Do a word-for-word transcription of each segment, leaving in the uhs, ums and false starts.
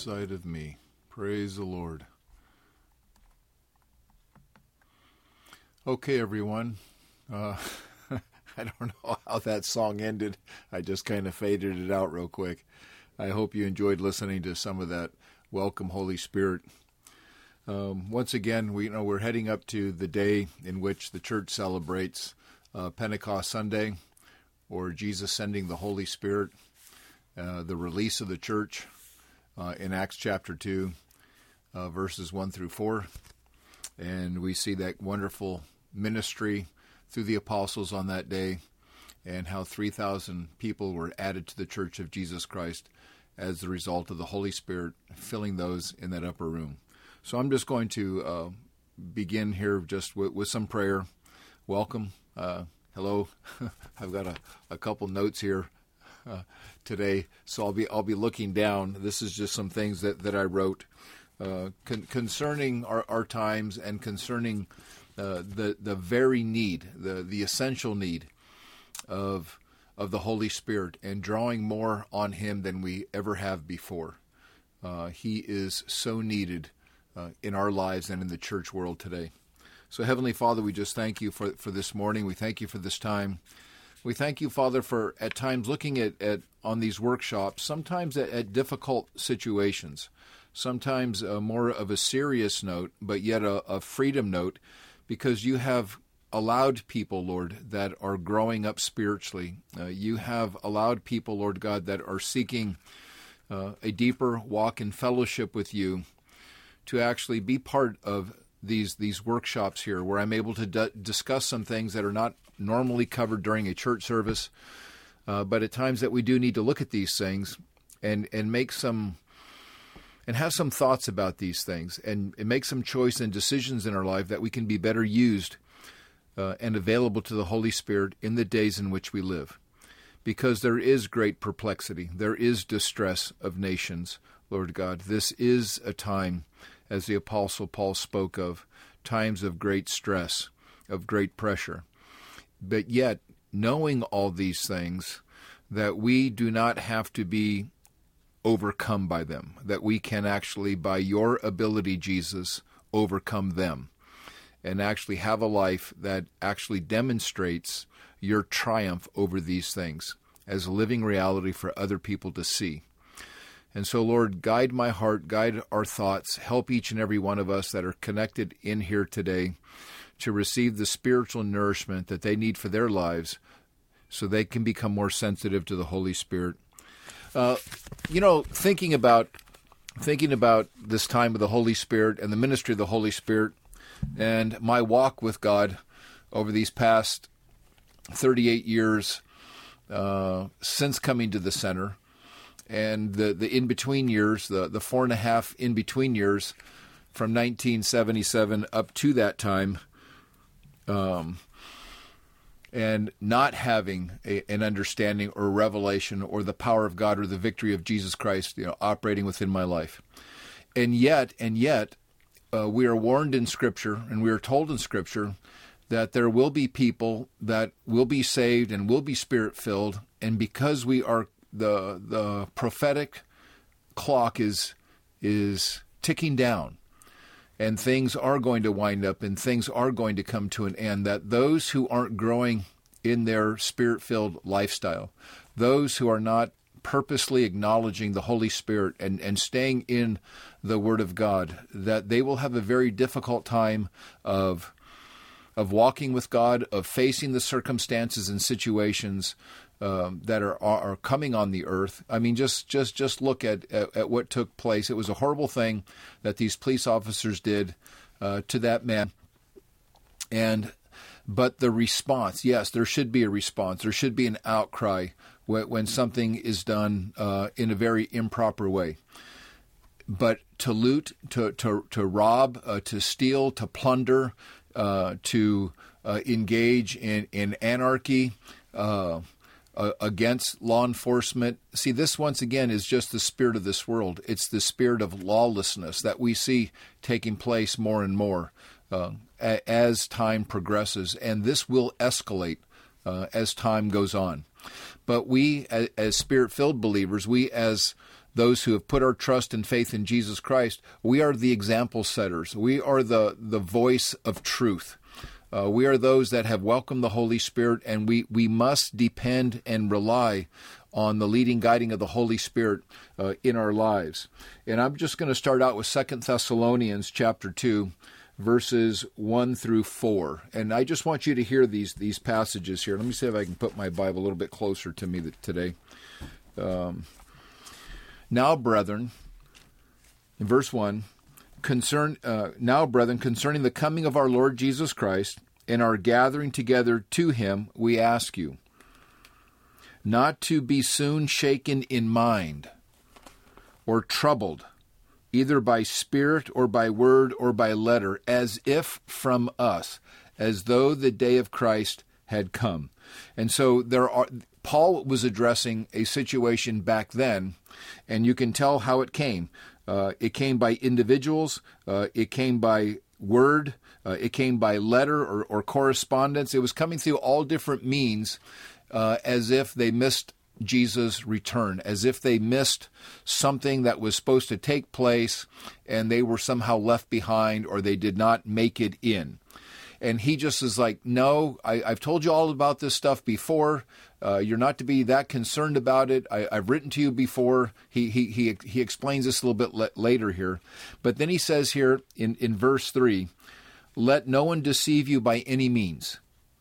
inside of me. Praise the Lord. Okay, everyone. Uh, I don't know how that song ended. I just kind of faded it out real quick. I hope you enjoyed listening to some of that. Welcome, Holy Spirit. Um, once again, we you know we're heading up to the day in which the church celebrates uh, Pentecost Sunday, or Jesus sending the Holy Spirit, uh, the release of the church uh, in Acts chapter two, uh, verses one through four. And we see that wonderful ministry through the apostles on that day, and how three thousand people were added to the church of Jesus Christ as the result of the Holy Spirit filling those in that upper room. So I'm just going to uh, begin here just with, with some prayer. Welcome. Uh, hello. I've got a, a couple notes here uh, today, so I'll be I'll be looking down. This is just some things that, that I wrote uh, con- concerning our, our times and concerning uh, the the very need, the the essential need of of the Holy Spirit, and drawing more on Him than we ever have before. Uh, he is so needed Uh, in our lives and in the church world today. So, Heavenly Father, we just thank you for, for this morning. We thank you for this time. We thank you, Father, for at times looking at, at on these workshops, sometimes at, at difficult situations, sometimes uh, more of a serious note, but yet a, a freedom note, because you have allowed people, Lord, that are growing up spiritually. Uh, you have allowed people, Lord God, that are seeking uh, a deeper walk in fellowship with you, to actually be part of these these workshops here, where I'm able to d- discuss some things that are not normally covered during a church service, uh, but at times that we do need to look at these things and and make some and have some thoughts about these things, and, and make some choice and decisions in our life that we can be better used uh, and available to the Holy Spirit in the days in which we live, because there is great perplexity, there is distress of nations, Lord God. This is a time, as the Apostle Paul spoke of, times of great stress, of great pressure. But yet, knowing all these things, that we do not have to be overcome by them, that we can actually, by your ability, Jesus, overcome them, and actually have a life that actually demonstrates your triumph over these things as a living reality for other people to see. And so, Lord, guide my heart, guide our thoughts, help each and every one of us that are connected in here today to receive the spiritual nourishment that they need for their lives, so they can become more sensitive to the Holy Spirit. Uh, you know, thinking about thinking about this time of the Holy Spirit and the ministry of the Holy Spirit, and my walk with God over these past thirty-eight years uh, since coming to the center, and the, the in-between years, the, the four and a half in-between years from nineteen seventy-seven up to that time, um, and not having a, an understanding or revelation or the power of God or the victory of Jesus Christ, you know, operating within my life. And yet, and yet, uh, we are warned in Scripture, and we are told in Scripture, that there will be people that will be saved and will be Spirit-filled, and because we are the the prophetic clock is is ticking down, and things are going to wind up, and things are going to come to an end, that those who aren't growing in their Spirit-filled lifestyle, those who are not purposely acknowledging the Holy Spirit and, and staying in the Word of God, that they will have a very difficult time of of walking with God, of facing the circumstances and situations Um, that are, are are coming on the earth. I mean, just just just look at, at at what took place. It was a horrible thing that these police officers did uh, to that man. And but the response, yes, there should be a response. There should be an outcry when, when something is done uh, in a very improper way. But to loot, to to to rob, uh, to steal, to plunder, uh, to uh, engage in in anarchy. Uh, Uh, against law enforcement. See, this once again is just the spirit of this world. It's the spirit of lawlessness that we see taking place more and more uh, a- as time progresses, and this will escalate uh, as time goes on. But we, as, as Spirit-filled believers, we as those who have put our trust and faith in Jesus Christ, we are the example setters. We are the, the voice of truth. Uh, we are those that have welcomed the Holy Spirit, and we, we must depend and rely on the leading, guiding of the Holy Spirit uh, in our lives. And I'm just going to start out with Second Thessalonians chapter two, verses one through four. And I just want you to hear these these passages here. Let me see if I can put my Bible a little bit closer to me today. Um, now, brethren, in verse one, concern uh, now, brethren, concerning the coming of our Lord Jesus Christ and our gathering together to him, we ask you, not to be soon shaken in mind or troubled, either by spirit or by word or by letter, as if from us, as though the day of Christ had come. And so there are, Paul was addressing a situation back then, and you can tell how it came. Uh, it came by individuals. Uh, it came by word. Uh, it came by letter or, or correspondence. It was coming through all different means, uh, as if they missed Jesus' return, as if they missed something that was supposed to take place and they were somehow left behind or they did not make it in. And he just is like, no, I, I've told you all about this stuff before. Uh, you're not to be that concerned about it. I, I've written to you before. He he he he explains this a little bit le- later here. But then he says here in, in verse three, let no one deceive you by any means.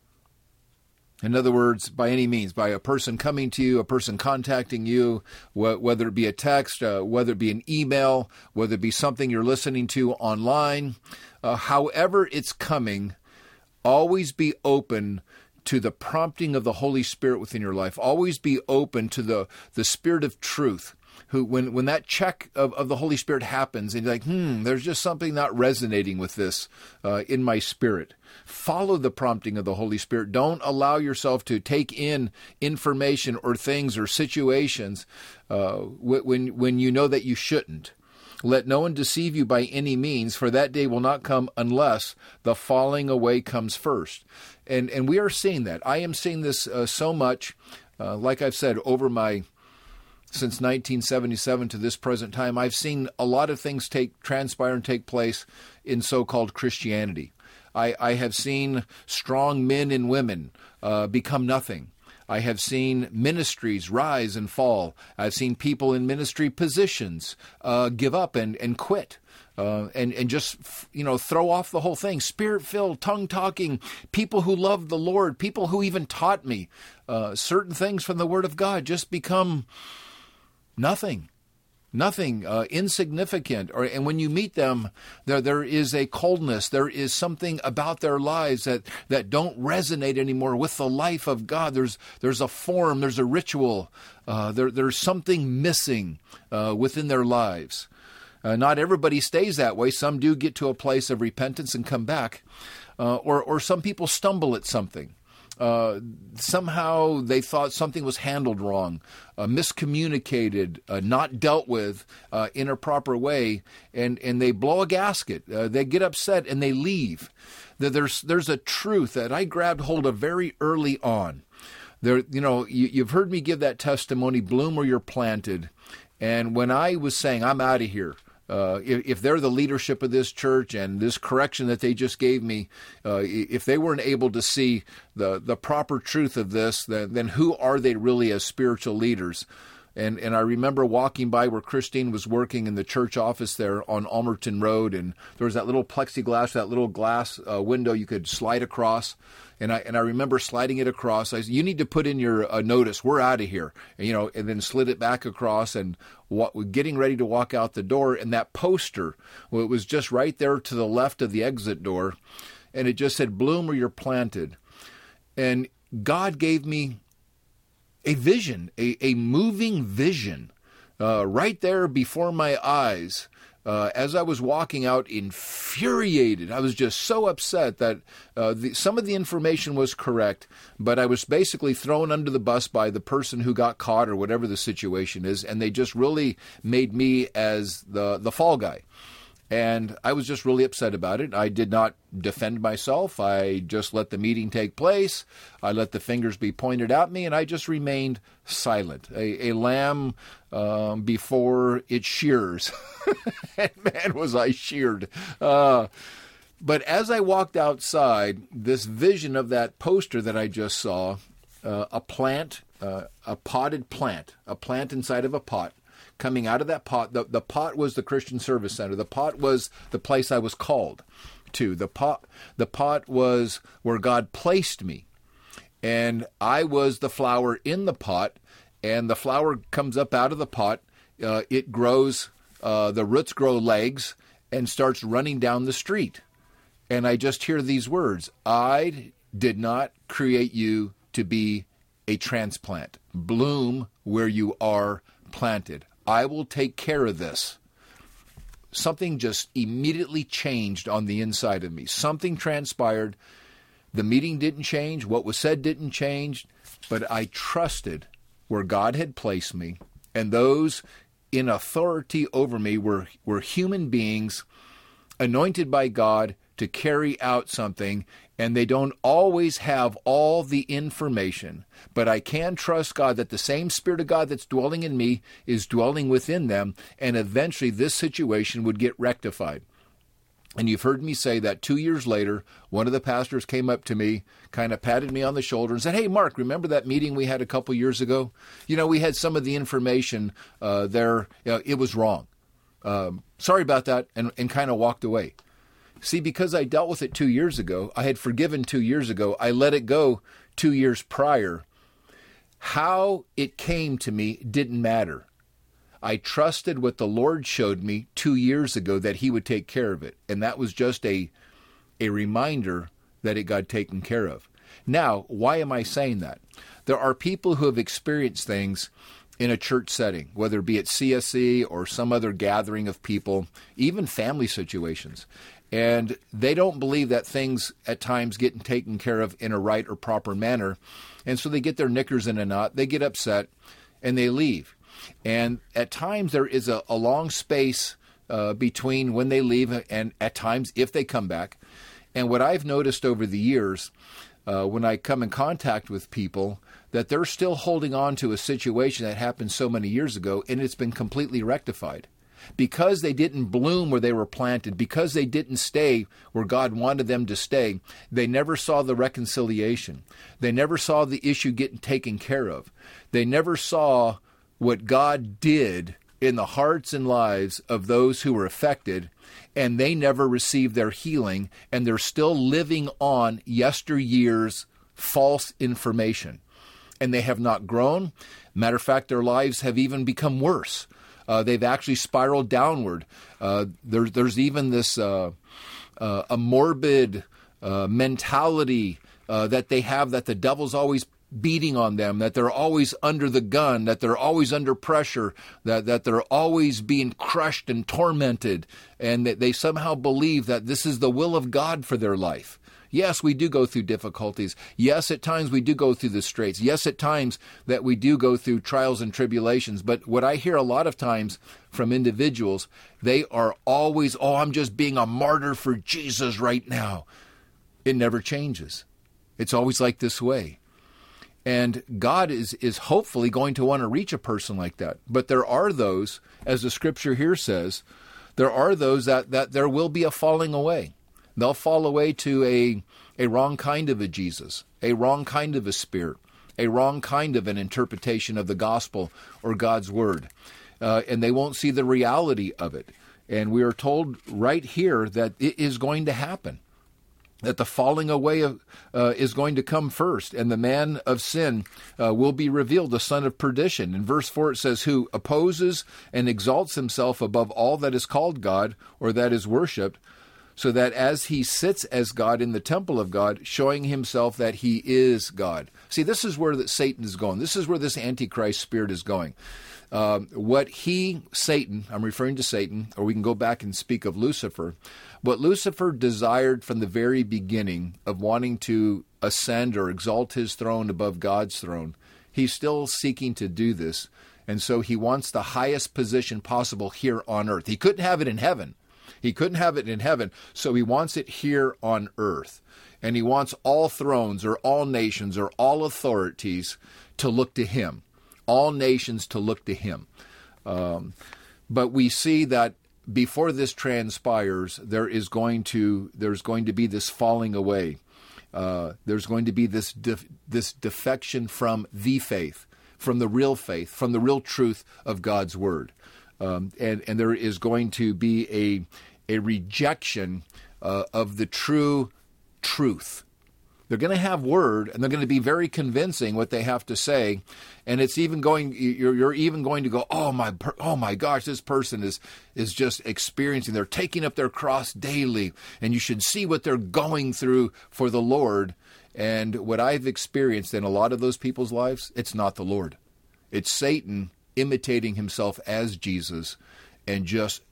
In other words, by any means, by a person coming to you, a person contacting you, wh- whether it be a text, uh, whether it be an email, whether it be something you're listening to online, uh, however it's coming, always be open to the prompting of the Holy Spirit within your life. Always be open to the, the Spirit of truth. Who, when, when that check of, of the Holy Spirit happens, and you're like, hmm, there's just something not resonating with this uh, in my spirit. Follow the prompting of the Holy Spirit. Don't allow yourself to take in information or things or situations uh, when when you know that you shouldn't. Let no one deceive you by any means, for that day will not come unless the falling away comes first. And and we are seeing that. I am seeing this uh, so much, uh, like I've said, over my since nineteen seventy-seven to this present time, I've seen a lot of things take transpire and take place in so-called Christianity. I, I have seen strong men and women uh, become nothing. I have seen ministries rise and fall. I've seen people in ministry positions uh, give up and, and quit. Uh, and, and just, you know, throw off the whole thing. Spirit-filled, tongue-talking, people who love the Lord, people who even taught me uh, certain things from the Word of God just become nothing. Nothing, uh, insignificant. Or, and when you meet them, there there is a coldness. There is something about their lives that, that don't resonate anymore with the life of God. There's there's a form, there's a ritual. Uh, there there's something missing uh, within their lives. Uh, not everybody stays that way. Some do get to a place of repentance and come back. Uh, or, or some people stumble at something. Uh, somehow they thought something was handled wrong, uh, miscommunicated, uh, not dealt with uh, in a proper way, and, and they blow a gasket. Uh, they get upset and they leave. There's there's a truth that I grabbed hold of very early on. There, you know, you, you've heard me give that testimony, bloom where you're planted. And when I was saying, I'm out of here, Uh, if, if they're the leadership of this church and this correction that they just gave me, uh, if they weren't able to see the, the proper truth of this, then, then who are they really as spiritual leaders? And and I remember walking by where Christine was working in the church office there on Almerton Road, and there was that little plexiglass, that little glass uh, window you could slide across. And I and I remember sliding it across. I said, "You need to put in your uh, notice. We're out of here." And, you know, and then slid it back across and wa- getting ready to walk out the door. And that poster, well, it was just right there to the left of the exit door, and it just said, "Bloom where you're planted." And God gave me a vision, a, a moving vision, uh, right there before my eyes. Uh, as I was walking out, infuriated. I was just so upset that uh, the, some of the information was correct, but I was basically thrown under the bus by the person who got caught or whatever the situation is, and they just really made me as the, the fall guy. And I was just really upset about it. I did not defend myself. I just let the meeting take place. I let the fingers be pointed at me, and I just remained silent. A, a lamb um, before it shears. And man, was I sheared. Uh, but as I walked outside, this vision of that poster that I just saw, uh, a plant, uh, a potted plant, a plant inside of a pot, coming out of that pot. The, the pot was the Christian Service Center. The pot was the place I was called to. The pot, the pot was where God placed me. And I was the flower in the pot, and the flower comes up out of the pot. Uh, it grows, uh, the roots grow legs and starts running down the street. And I just hear these words: I did not create you to be a transplant. Bloom where you are planted. I will take care of this. Something just immediately changed on the inside of me. Something transpired. The meeting didn't change. What was said didn't change. But I trusted where God had placed me. And those in authority over me were, were human beings anointed by God to carry out something. And they don't always have all the information. But I can trust God that the same Spirit of God that's dwelling in me is dwelling within them, and eventually this situation would get rectified. And you've heard me say that two years later, one of the pastors came up to me, kind of patted me on the shoulder and said, "Hey, Mark, remember that meeting we had a couple years ago? You know, we had some of the information uh, there. Uh, it was wrong. Um, sorry about that," and, and kind of walked away. See, because I dealt with it two years ago, I had forgiven two years ago, I let it go two years prior. How it came to me didn't matter. I trusted what the Lord showed me two years ago that He would take care of it. And that was just a, a reminder that it got taken care of. Now, why am I saying that? There are people who have experienced things in a church setting, whether it be at C S C or some other gathering of people, even family situations. And they don't believe that things at times get taken care of in a right or proper manner. And so they get their knickers in a knot, they get upset, and they leave. And at times there is a, a long space uh, between when they leave and at times if they come back. And what I've noticed over the years, uh, when I come in contact with people, that they're still holding on to a situation that happened so many years ago, and it's been completely rectified. Because they didn't bloom where they were planted, because they didn't stay where God wanted them to stay, they never saw the reconciliation. They never saw the issue getting taken care of. They never saw what God did in the hearts and lives of those who were affected, and they never received their healing, and they're still living on yesteryear's false information. And they have not grown. Matter of fact, their lives have even become worse. Uh, they've actually spiraled downward. Uh, there, there's even this uh, uh, a morbid uh, mentality uh, that they have, that the devil's always beating on them, that they're always under the gun, that they're always under pressure, that, that they're always being crushed and tormented, and that they somehow believe that this is the will of God for their life. Yes, we do go through difficulties. Yes, at times we do go through the straits. Yes, at times that we do go through trials and tribulations. But what I hear a lot of times from individuals, they are always, oh, I'm just being a martyr for Jesus right now. It never changes. It's always like this way. And God is, is hopefully going to want to reach a person like that. But there are those, as the scripture here says, there are those that, that there will be a falling away. They'll fall away to a, a wrong kind of a Jesus, a wrong kind of a spirit, a wrong kind of an interpretation of the gospel or God's word. Uh, and they won't see the reality of it. And we are told right here that it is going to happen, that the falling away of, uh, is going to come first, and the man of sin uh, will be revealed, the son of perdition. In verse four it says, who opposes and exalts himself above all that is called God or that is worshipped, so that as he sits as God in the temple of God, showing himself that he is God. See, this is where that Satan is going. This is where this Antichrist spirit is going. Um, what he, Satan, I'm referring to Satan, or we can go back and speak of Lucifer, what Lucifer desired from the very beginning of wanting to ascend or exalt his throne above God's throne, he's still seeking to do this. And so he wants the highest position possible here on earth. He couldn't have it in heaven. He couldn't have it in heaven, so he wants it here on earth. And he wants all thrones or all nations or all authorities to look to him. All nations to look to him. Um, but we see that before this transpires, there is going to there's going to be this falling away. Uh, there's going to be this def- this defection from the faith, from the real faith, from the real truth of God's word, um, and and there is going to be a a rejection uh, of the true truth. They're going to have word, and they're going to be very convincing what they have to say, and it's even going. You're, you're even going to go, oh my, oh my gosh, this person is is just experiencing. They're taking up their cross daily, and you should see what they're going through for the Lord. And what I've experienced in a lot of those people's lives, it's not the Lord. It's Satan imitating himself as Jesus and just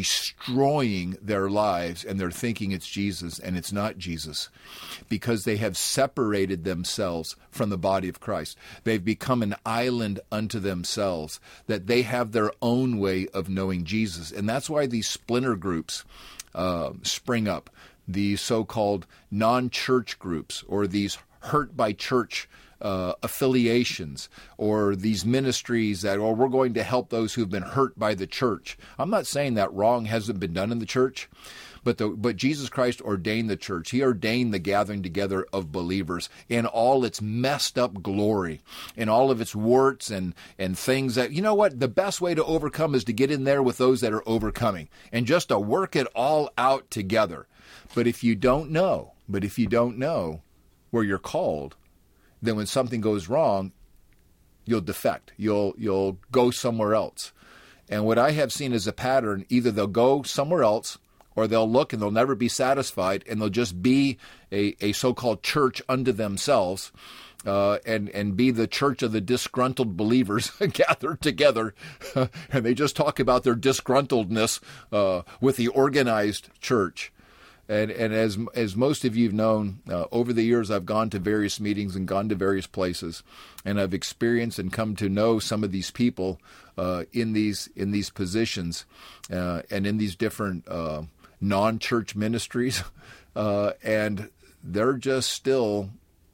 destroying their lives, and they're thinking it's Jesus, and it's not Jesus, because they have separated themselves from the body of Christ. They've become an island unto themselves, that they have their own way of knowing Jesus. And that's why these splinter groups uh, spring up, these so-called non-church groups, or these hurt by church Uh, affiliations, or these ministries that, oh, we're going to help those who've been hurt by the church. I'm not saying that wrong hasn't been done in the church, but the, but Jesus Christ ordained the church. He ordained the gathering together of believers in all its messed up glory, in all of its warts and, and things that, you know what, the best way to overcome is to get in there with those that are overcoming and just to work it all out together. But if you don't know, but if you don't know where you're called, then when something goes wrong, you'll defect. You'll you'll go somewhere else. And what I have seen is a pattern: either they'll go somewhere else, or they'll look and they'll never be satisfied, and they'll just be a, a so-called church unto themselves, uh, and and be the church of the disgruntled believers gathered together, and they just talk about their disgruntledness uh, with the organized church. And and as as most of you have known, uh, over the years I've gone to various meetings and gone to various places, and I've experienced and come to know some of these people uh, in these in these positions uh, and in these different uh, non-church ministries, uh, and they're just still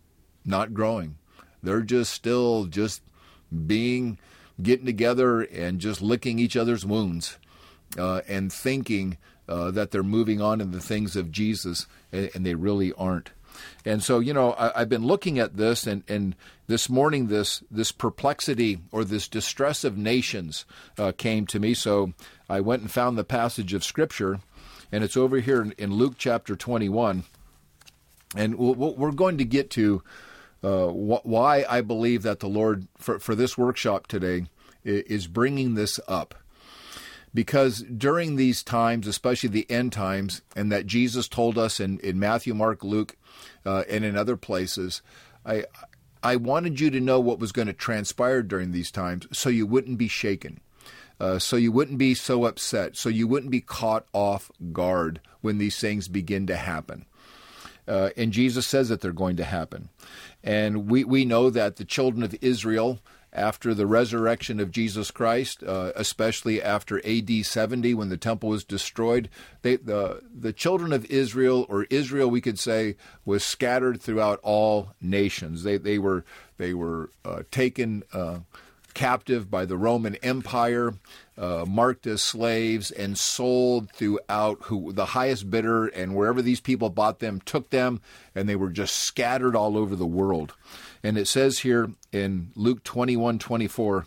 not growing. They're just still just being getting together and just licking each other's wounds uh, and thinking Uh, that they're moving on in the things of Jesus, and, and they really aren't. And so, you know, I, I've been looking at this, and, and this morning, this this perplexity or this distress of nations uh, came to me. So I went and found the passage of Scripture, and it's over here in, in Luke chapter twenty-one. And we'll, we're going to get to uh, wh- why I believe that the Lord, for, for this workshop today, is bringing this up. Because during these times, especially the end times, and that Jesus told us in, in Matthew, Mark, Luke, uh, and in other places, I I wanted you to know what was going to transpire during these times so you wouldn't be shaken, uh, so you wouldn't be so upset, so you wouldn't be caught off guard when these things begin to happen. Uh, and Jesus says that they're going to happen. And we, we know that the children of Israel, after the resurrection of Jesus Christ, uh, especially after A D seventy, when the temple was destroyed, they, the the children of Israel, or Israel, we could say, was scattered throughout all nations. They they were they were uh, taken uh, captive by the Roman Empire, uh, marked as slaves, and sold throughout. Who the highest bidder, and wherever these people bought them, took them, and they were just scattered all over the world. And it says here in Luke twenty-one twenty-four,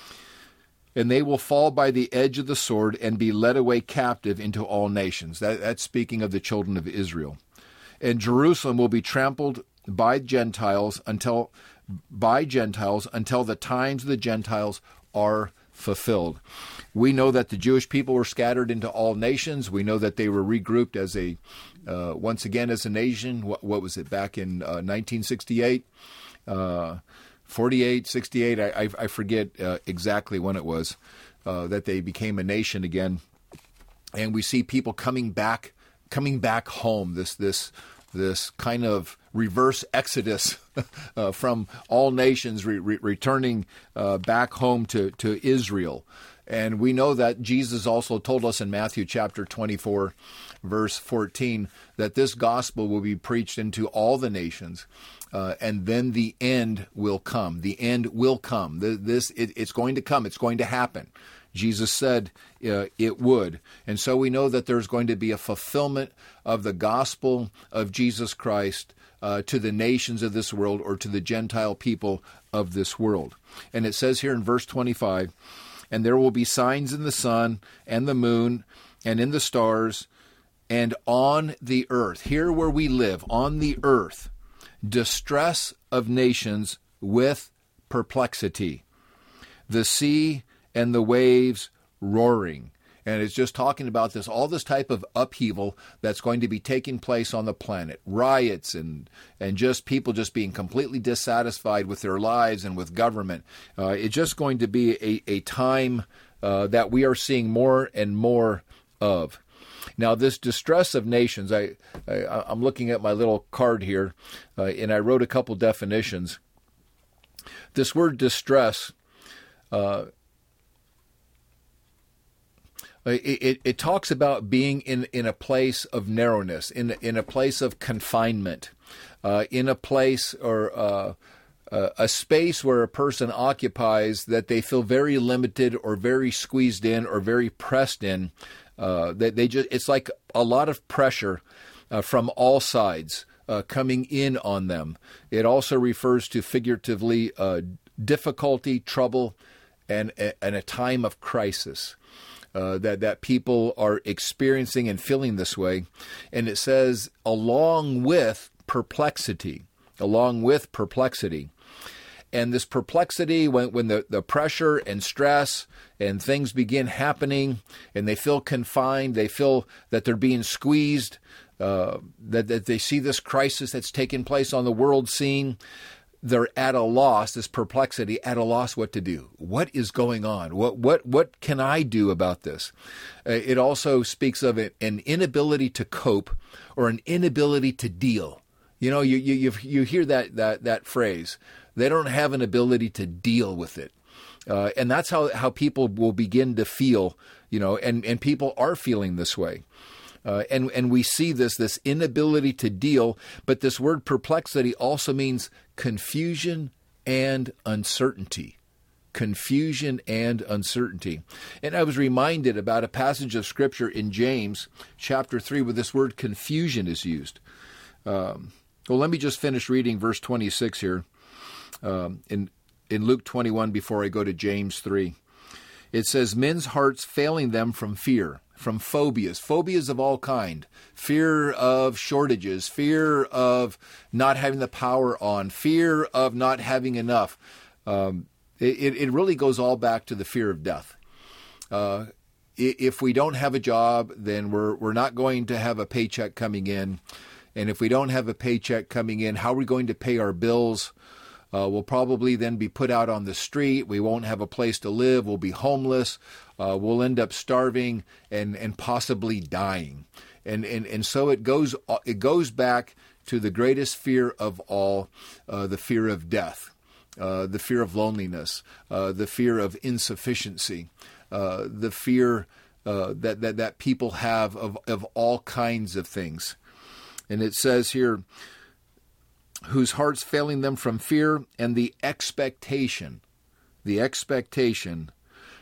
and they will fall by the edge of the sword and be led away captive into all nations. That, that's speaking of the children of Israel. And Jerusalem will be trampled by Gentiles until by Gentiles until the times of the Gentiles are fulfilled. We know that the Jewish people were scattered into all nations. We know that they were regrouped as a, uh, once again, as a nation. What, what was it, back in uh, nineteen sixty-eight? Uh, forty-eight, sixty-eight, I, I, I forget uh, exactly when it was, uh, that they became a nation again. And we see people coming back, coming back home, this this this kind of reverse exodus uh, from all nations, re- re- returning uh, back home to, to Israel. And we know that Jesus also told us in Matthew chapter twenty-four, verse fourteen, that this gospel will be preached into all the nations, uh, and then the end will come. The end will come. The, this it, it's going to come. It's going to happen. Jesus said uh, it would. And so we know that there's going to be a fulfillment of the gospel of Jesus Christ uh, to the nations of this world, or to the Gentile people of this world. And it says here in verse twenty-five, and there will be signs in the sun and the moon and in the stars and on the earth, here where we live, on the earth, distress of nations with perplexity, the sea and the waves roaring. And it's just talking about this, all this type of upheaval that's going to be taking place on the planet. Riots and and just people just being completely dissatisfied with their lives and with government. Uh, it's just going to be a, a time uh, that we are seeing more and more of. Now, this distress of nations, I, I, I'm looking at my little card here, uh, and I wrote a couple definitions. This word distress, uh, It, it, it talks about being in, in a place of narrowness, in, in a place of confinement, uh, in a place or uh, uh, a space where a person occupies that they feel very limited or very squeezed in or very pressed in. Uh, they, they just it's like a lot of pressure uh, from all sides uh, coming in on them. It also refers to figuratively uh, difficulty, trouble, and, and a time of crisis. Uh, that, that people are experiencing and feeling this way. And it says, along with perplexity, along with perplexity. And this perplexity, when, when the, the pressure and stress and things begin happening and they feel confined, they feel that they're being squeezed, uh, that, that they see this crisis that's taking place on the world scene, they're at a loss, this perplexity, at a loss what to do. What is going on? What what what can I do about this? Uh, it also speaks of it, an inability to cope or an inability to deal. You know, you you you hear that that that phrase. They don't have an ability to deal with it. Uh, and that's how, how people will begin to feel, you know, and, and people are feeling this way. Uh, and, and we see this, this inability to deal, but this word perplexity also means confusion and uncertainty. Confusion and uncertainty. And I was reminded about a passage of Scripture in James chapter three where this word confusion is used. Um, well, let me just finish reading verse twenty-six here um, in, in Luke twenty-one before I go to James three. It says, men's hearts failing them from fear, from phobias, phobias of all kind, fear of shortages, fear of not having the power on, fear of not having enough. Um, it, it really goes all back to the fear of death. Uh, if we don't have a job, then we're we're not going to have a paycheck coming in. And if we don't have a paycheck coming in, how are we going to pay our bills? Uh, we'll probably then be put out on the street. We won't have a place to live. We'll be homeless. Uh, we'll end up starving and, and possibly dying. And, and and so it goes it goes back to the greatest fear of all, uh, the fear of death, uh, the fear of loneliness, uh, the fear of insufficiency, uh, the fear uh, that, that that people have of, of all kinds of things. And it says here, whose hearts failing them from fear and the expectation, the expectation,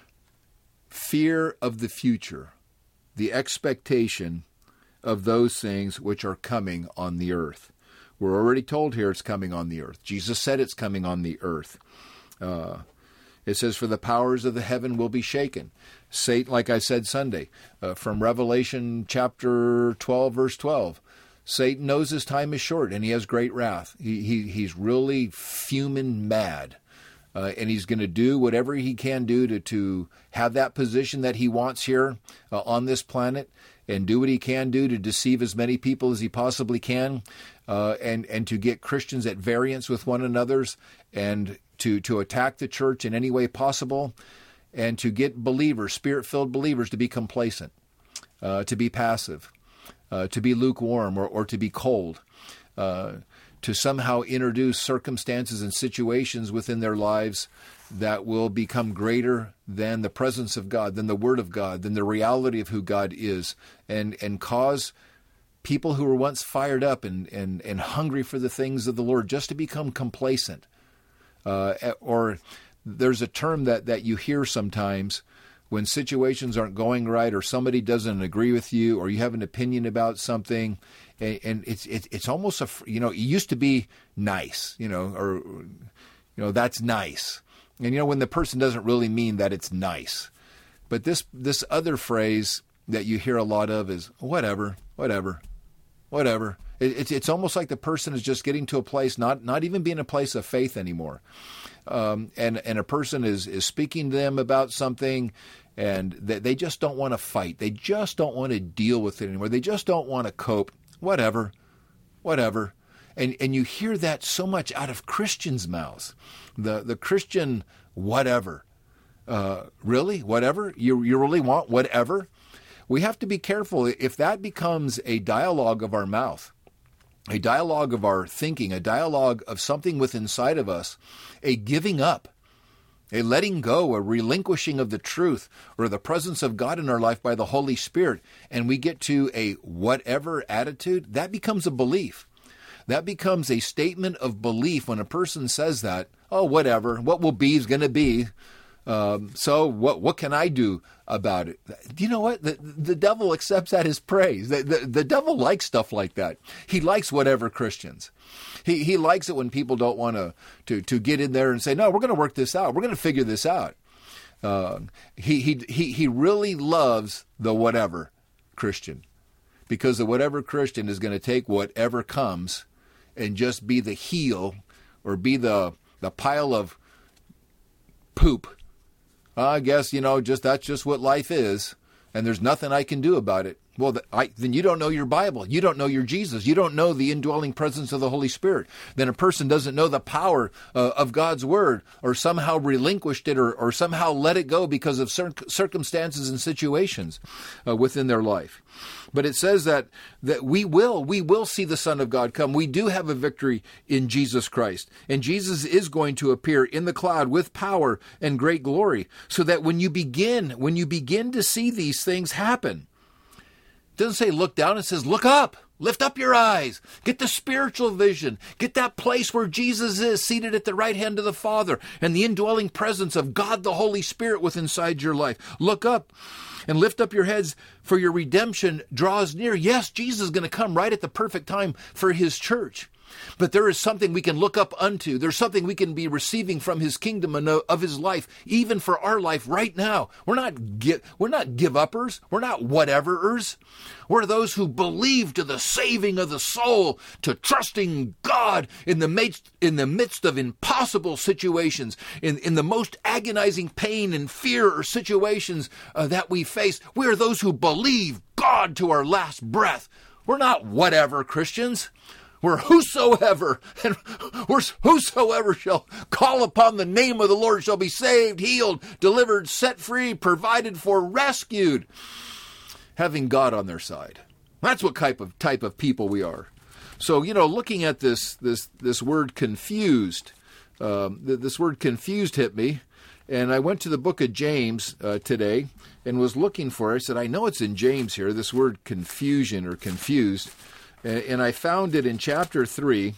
fear of the future, the expectation of those things which are coming on the earth. We're already told here it's coming on the earth. Jesus said it's coming on the earth. Uh, it says, for the powers of the heaven will be shaken. Satan, like I said Sunday, uh, from Revelation chapter twelve, verse twelve, Satan knows his time is short, and he has great wrath. He, he He's really fuming mad, uh, and he's going to do whatever he can do to, to have that position that he wants here uh, on this planet, and do what he can do to deceive as many people as he possibly can, uh, and, and to get Christians at variance with one another's, and to, to attack the church in any way possible, and to get believers, Spirit-filled believers, to be complacent, uh, to be passive. Uh, to be lukewarm or, or to be cold, uh, to somehow introduce circumstances and situations within their lives that will become greater than the presence of God, than the Word of God, than the reality of who God is, and, and cause people who were once fired up and, and, and hungry for the things of the Lord just to become complacent. Uh, or there's a term that, that you hear sometimes when situations aren't going right, or somebody doesn't agree with you, or you have an opinion about something, and, and it's, it's it's almost a, you know, it used to be nice, you know, or, you know, that's nice. And, you know, when the person doesn't really mean that it's nice. But this this other phrase that you hear a lot of is whatever, whatever, whatever. It, it's it's almost like the person is just getting to a place, not not even being a place of faith anymore. Um, and, and a person is, is speaking to them about something, and they, they just don't want to fight. They just don't want to deal with it anymore. They just don't want to cope. Whatever, whatever. And and you hear that so much out of Christians' mouths. The the Christian whatever. Uh, really? Whatever? You you really want whatever? We have to be careful. If that becomes a dialogue of our mouth, a dialogue of our thinking, a dialogue of something within inside of us, a giving up, a letting go, a relinquishing of the truth or the presence of God in our life by the Holy Spirit, and we get to a whatever attitude, that becomes a belief. That becomes a statement of belief when a person says that, oh, whatever, what will be is going to be. Um, so what what can I do about it? Do you know what? The, the devil accepts that as praise. The, the, the devil likes stuff like that. He likes whatever Christians. He he likes it when people don't want to, to, to get in there and say, no, we're going to work this out. We're going to figure this out. Uh, he, he, he, he really loves the whatever Christian, because the whatever Christian is going to take whatever comes and just be the heel or be the the pile of poop. I guess, you know, just that's just what life is, and there's nothing I can do about it. Well, the, I, then you don't know your Bible. You don't know your Jesus. You don't know the indwelling presence of the Holy Spirit. Then a person doesn't know the power uh, of God's Word, or somehow relinquished it, or, or somehow let it go because of cir- circumstances and situations uh, within their life. But it says that that we will, we will see the Son of God come. We do have a victory in Jesus Christ. And Jesus is going to appear in the cloud with power and great glory, so that when you begin, when you begin to see these things happen, it doesn't say look down, it says look up. Lift up your eyes. Get the spiritual vision. Get that place where Jesus is seated at the right hand of the Father, and the indwelling presence of God the Holy Spirit within inside your life. Look up and lift up your heads, for your redemption draws near. Yes, Jesus is going to come right at the perfect time for his church. But there is something we can look up unto. There's something we can be receiving from his kingdom and of his life, even for our life right now. We're not give, we're not give-uppers. We're not whateverers. We're those who believe to the saving of the soul, to trusting God in the midst, in the midst of impossible situations, in, in the most agonizing pain and fear or situations uh, that we face. We're those who believe God to our last breath. We're not whatever Christians. We're whosoever, and we're whosoever shall call upon the name of the Lord shall be saved, healed, delivered, set free, provided for, rescued, having God on their side. That's what type of type of people we are. So, you know, looking at this this this word confused, um, this word confused hit me, and I went to the book of James uh, today and was looking for it. I said, I know it's in James here, this word confusion or confused. And I found it in chapter three,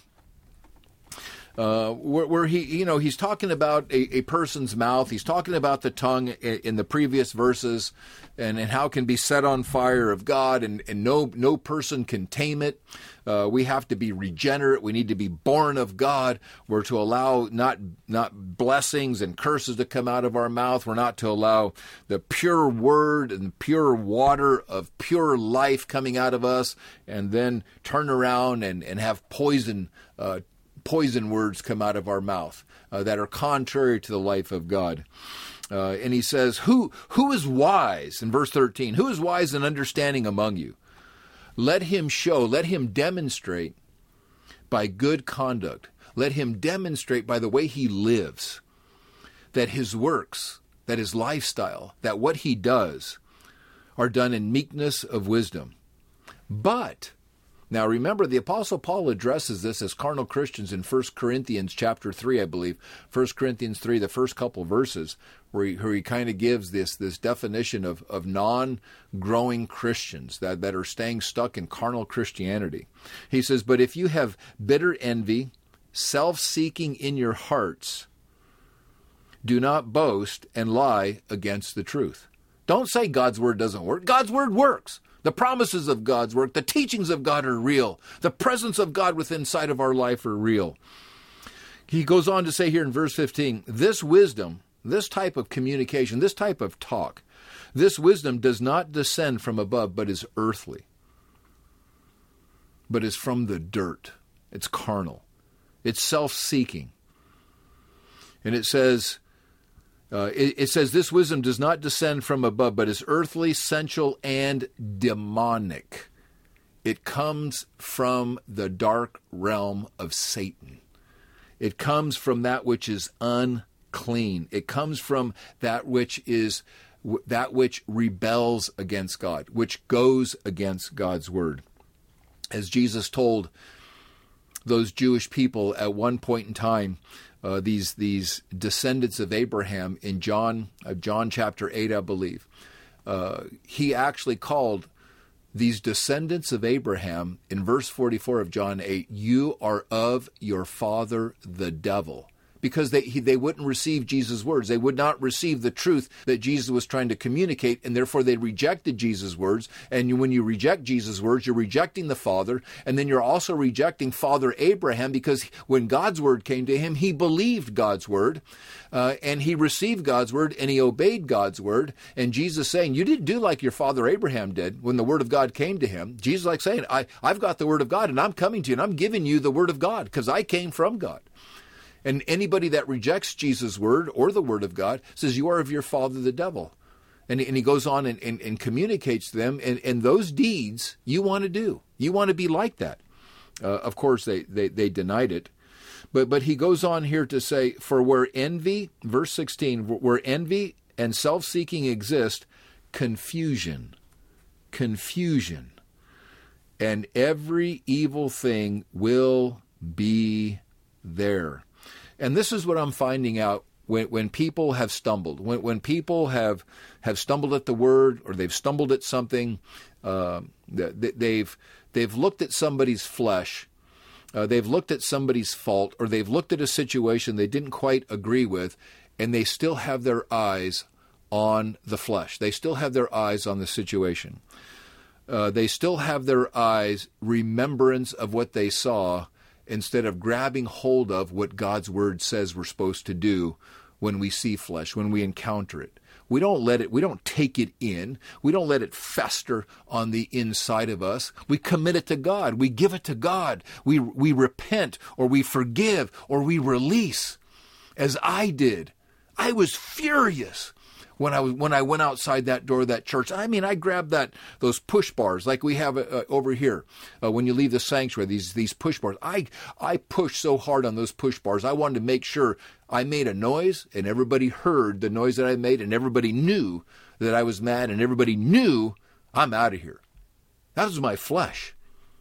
uh, where, where he, you know, he's talking about a, a person's mouth. He's talking about the tongue in, in the previous verses, and, and how it can be set on fire of God, and, and no no person can tame it. Uh, we have to be regenerate. We need to be born of God. We're to allow not not blessings and curses to come out of our mouth. We're not to allow the pure word and pure water of pure life coming out of us, and then turn around and, and have poison uh, poison words come out of our mouth uh, that are contrary to the life of God. Uh, and he says, who who is wise, in verse thirteen, who is wise and understanding among you? Let him show, let him demonstrate by good conduct. Let him demonstrate by the way he lives, that his works, that his lifestyle, that what he does are done in meekness of wisdom. But Now remember, the Apostle Paul addresses this as carnal Christians in First Corinthians chapter three, I believe. First Corinthians three, the first couple verses, where he, where he kind of gives this, this definition of, of non-growing Christians that, that are staying stuck in carnal Christianity. He says, but if you have bitter envy, self-seeking in your hearts, do not boast and lie against the truth. Don't say God's word doesn't work. God's word works. The promises of God's work, the teachings of God are real. The presence of God within sight of our life are real. He goes on to say here in verse fifteen, this wisdom, this type of communication, this type of talk, this wisdom does not descend from above, but is earthly, but is from the dirt. It's carnal. It's self-seeking. And it says, Uh, it, it says, this wisdom does not descend from above, but is earthly, sensual, and demonic. It comes from the dark realm of Satan. It comes from that which is unclean. It comes from that which is that which rebels against God, which goes against God's word. As Jesus told those Jewish people at one point in time, Uh, these these descendants of Abraham in John uh, John chapter eight, I believe, uh, he actually called these descendants of Abraham in verse forty-four of John eight, you are of your father the devil. Because they he, they wouldn't receive Jesus' words. They would not receive the truth that Jesus was trying to communicate, and therefore they rejected Jesus' words. And you, when you reject Jesus' words, you're rejecting the Father, and then you're also rejecting Father Abraham, because when God's word came to him, he believed God's word, uh, and he received God's word, and he obeyed God's word. And Jesus saying, you didn't do like your father Abraham did when the word of God came to him. Jesus like saying, I, I've got the word of God, and I'm coming to you, and I'm giving you the word of God, because I came from God. And anybody that rejects Jesus' word or the word of God says, you are of your father the devil. And, and he goes on and, and, and communicates to them, and, and those deeds you want to do. You want to be like that. Uh, of course, they, they, they denied it. But, but he goes on here to say, for where envy, verse sixteen, where envy and self-seeking exist, confusion, confusion, and every evil thing will be there. And this is what I'm finding out when, when people have stumbled, when, when people have have stumbled at the word, or they've stumbled at something, uh, they've they've looked at somebody's flesh, uh, they've looked at somebody's fault, or they've looked at a situation they didn't quite agree with, and they still have their eyes on the flesh. They still have their eyes on the situation. Uh, they still have their eyes, remembrance of what they saw, instead of grabbing hold of what God's word says we're supposed to do when we see flesh, when we encounter it. We don't let it, we don't take it in. We don't let it fester on the inside of us. We commit it to God. We give it to God. We, we repent, or we forgive, or we release. As I did. I was furious when I was, when I went outside that door of that church. I mean, I grabbed that, those push bars like we have uh, over here uh, when you leave the sanctuary, these, these push bars. I, I pushed so hard on those push bars. I wanted to make sure I made a noise and everybody heard the noise that I made, and everybody knew that I was mad, and everybody knew I'm out of here. That was my flesh.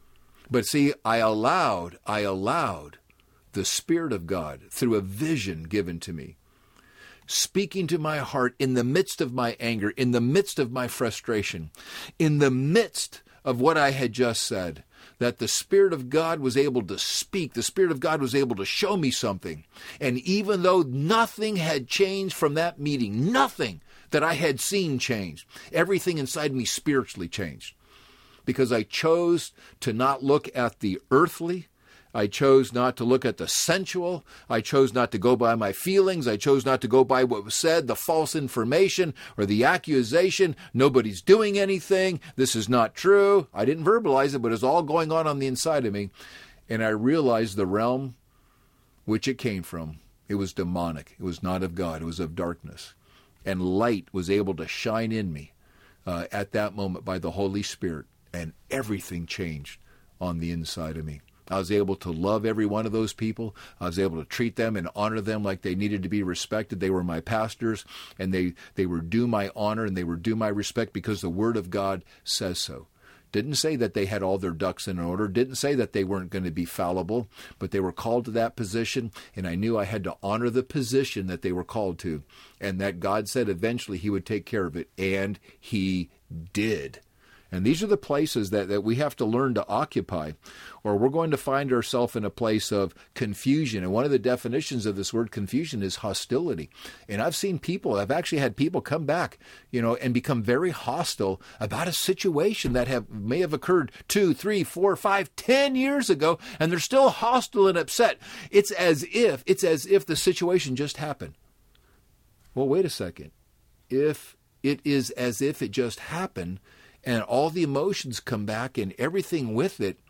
But see, I allowed, I allowed the Spirit of God through a vision given to me, speaking to my heart in the midst of my anger, in the midst of my frustration, in the midst of what I had just said, that the Spirit of God was able to speak. The Spirit of God was able to show me something. And even though nothing had changed from that meeting, nothing that I had seen changed, everything inside me spiritually changed. Because I chose to not look at the earthly, I chose not to look at the sensual. I chose not to go by my feelings. I chose not to go by what was said, the false information or the accusation. Nobody's doing anything. This is not true. I didn't verbalize it, but it's all going on on the inside of me. And I realized the realm which it came from, it was demonic. It was not of God. It was of darkness. And light was able to shine in me uh, at that moment by the Holy Spirit. And everything changed on the inside of me. I was able to love every one of those people. I was able to treat them and honor them like they needed to be respected. They were my pastors, and they, they were due my honor, and they were due my respect because the Word of God says so. Didn't say that they had all their ducks in order. Didn't say that they weren't going to be fallible, but they were called to that position, and I knew I had to honor the position that they were called to, and that God said eventually he would take care of it, and he did. And these are the places that, that we have to learn to occupy, or we're going to find ourselves in a place of confusion. And one of the definitions of this word confusion is hostility. And I've seen people, I've actually had people come back, you know, and become very hostile about a situation that have may have occurred two, three, four, five, ten years ago, and they're still hostile and upset. It's as if, it's as if the situation just happened. Well, wait a second. If it is as if it just happened, and all the emotions come back and everything with it,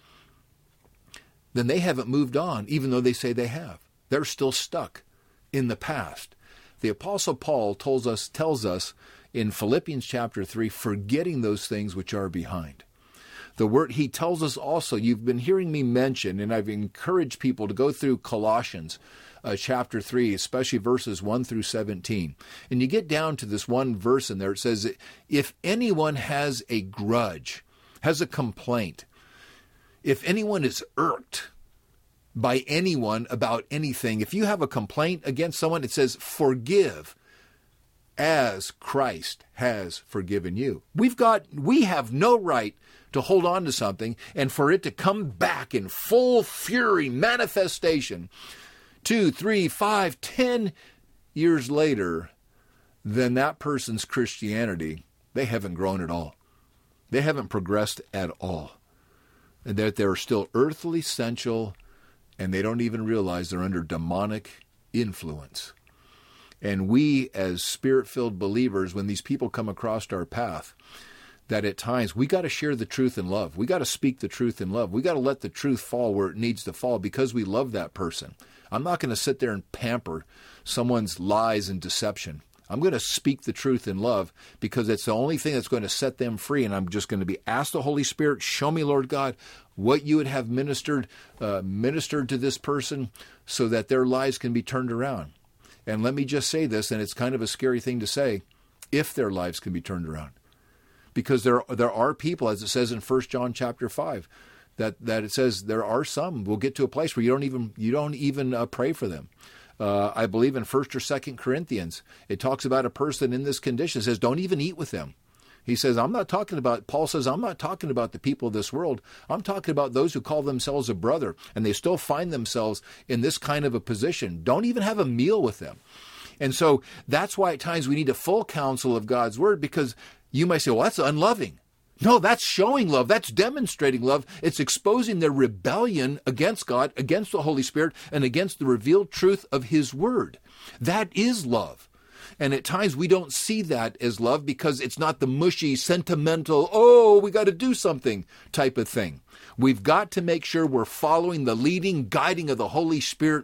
then they haven't moved on, even though they say they have. They're still stuck in the past. The Apostle Paul tells us, tells us in Philippians chapter three, forgetting those things which are behind. The word, he tells us also, you've been hearing me mention, and I've encouraged people to go through Colossians Uh, chapter three, especially verses one through seventeen. And you get down to this one verse in there. It says, if anyone has a grudge, has a complaint, if anyone is irked by anyone about anything, if you have a complaint against someone, it says, forgive as Christ has forgiven you. We've got, we have no right to hold on to something and for it to come back in full fury manifestation two, three, five, ten years later, then that person's Christianity, they haven't grown at all. They haven't progressed at all. And that they're still earthly sensual, and they don't even realize they're under demonic influence. And we, as Spirit-filled believers, when these people come across our path, that at times we got to share the truth in love. We got to speak the truth in love. We got to let the truth fall where it needs to fall because we love that person. I'm not going to sit there and pamper someone's lies and deception. I'm going to speak the truth in love because it's the only thing that's going to set them free. And I'm just going to be ask the Holy Spirit, show me, Lord God, what you would have ministered, uh, ministered to this person so that their lives can be turned around. And let me just say this, and it's kind of a scary thing to say, if their lives can be turned around. Because there, there are people, as it says in First John chapter five, that, that it says there are some will get to a place where you don't even you don't even uh, pray for them. Uh, I believe in First or Second Corinthians, it talks about a person in this condition. It says, don't even eat with them. He says, I'm not talking about, Paul says, I'm not talking about the people of this world. I'm talking about those who call themselves a brother, and they still find themselves in this kind of a position. Don't even have a meal with them. And so that's why at times we need a full counsel of God's word, because you might say, well, that's unloving. No, that's showing love. That's demonstrating love. It's exposing their rebellion against God, against the Holy Spirit, and against the revealed truth of his word. That is love. And at times we don't see that as love because it's not the mushy, sentimental, oh, we got to do something type of thing. We've got to make sure we're following the leading, guiding of the Holy Spirit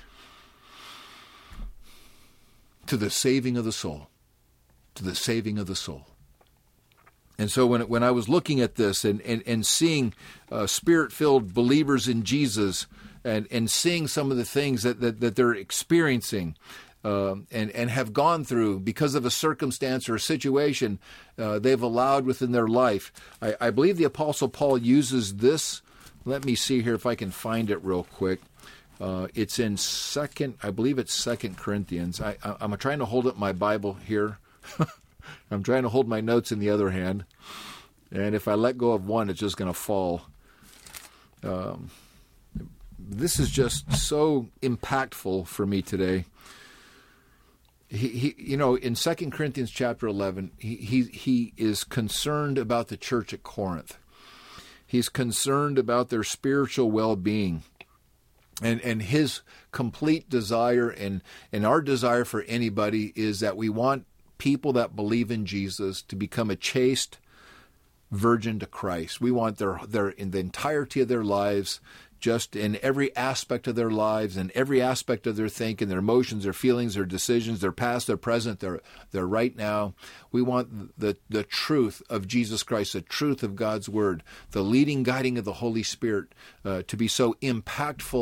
to the saving of the soul, to the saving of the soul. And so when when I was looking at this and, and, and seeing uh, Spirit-filled believers in Jesus and, and seeing some of the things that, that, that they're experiencing uh, and, and have gone through because of a circumstance or a situation uh, they've allowed within their life, I, I believe the Apostle Paul uses this. Let me see here if I can find it real quick. Uh, it's in second, I believe it's Second Corinthians. I, I, I'm trying to hold up my Bible here. I'm trying to hold my notes in the other hand. And if I let go of one, it's just going to fall. Um, this is just so impactful for me today. He, he you know, in Second Corinthians chapter eleven, he, he, he is concerned about the church at Corinth. He's concerned about their spiritual well-being. And and his complete desire and, and our desire for anybody is that we want people that believe in Jesus to become a chaste virgin to Christ. We want their their in the entirety of their lives, just in every aspect of their lives and every aspect of their thinking, their emotions, their feelings, their decisions, their past, their present, their their right now. We want the the truth of Jesus Christ, the truth of God's word, the leading, guiding of the Holy Spirit uh, to be so impactful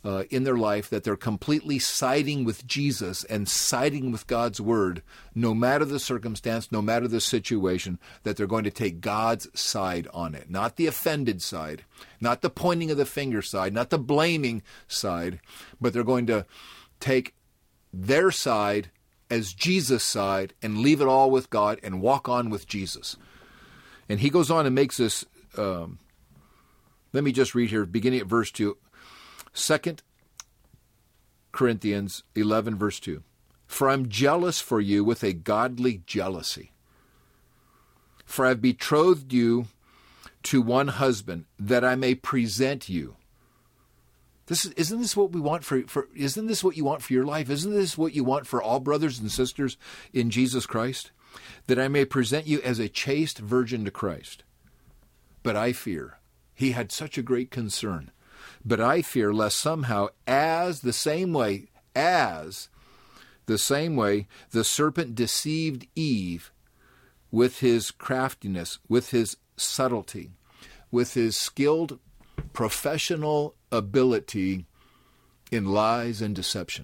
uh, in their life that they're completely siding with Jesus and siding with God's word, no matter the circumstance, no matter the situation, that they're going to take God's side on it. Not the offended side, not the pointing of the finger side, not the blaming side, but they're going to take their side as Jesus' side and leave it all with God and walk on with Jesus. And he goes on and makes this, um, let me just read here, beginning at verse two. Second Corinthians eleven, verse two. For I'm jealous for you with a godly jealousy. For I've betrothed you to one husband, that I may present you. This is, isn't this what we want for, for? Isn't this what you want for your life? Isn't this what you want for all brothers and sisters in Jesus Christ? That I may present you as a chaste virgin to Christ. But I fear, he had such a great concern, but I fear lest somehow, as the same way, as the same way the serpent deceived Eve with his craftiness, with his subtlety, with his skilled professional ability in lies and deception.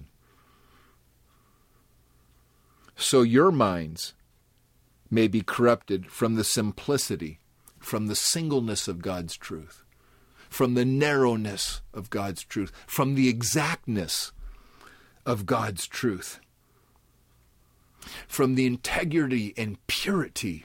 So your minds may be corrupted from the simplicity, from the singleness of God's truth, from the narrowness of God's truth, from the exactness of God's truth, from the integrity and purity,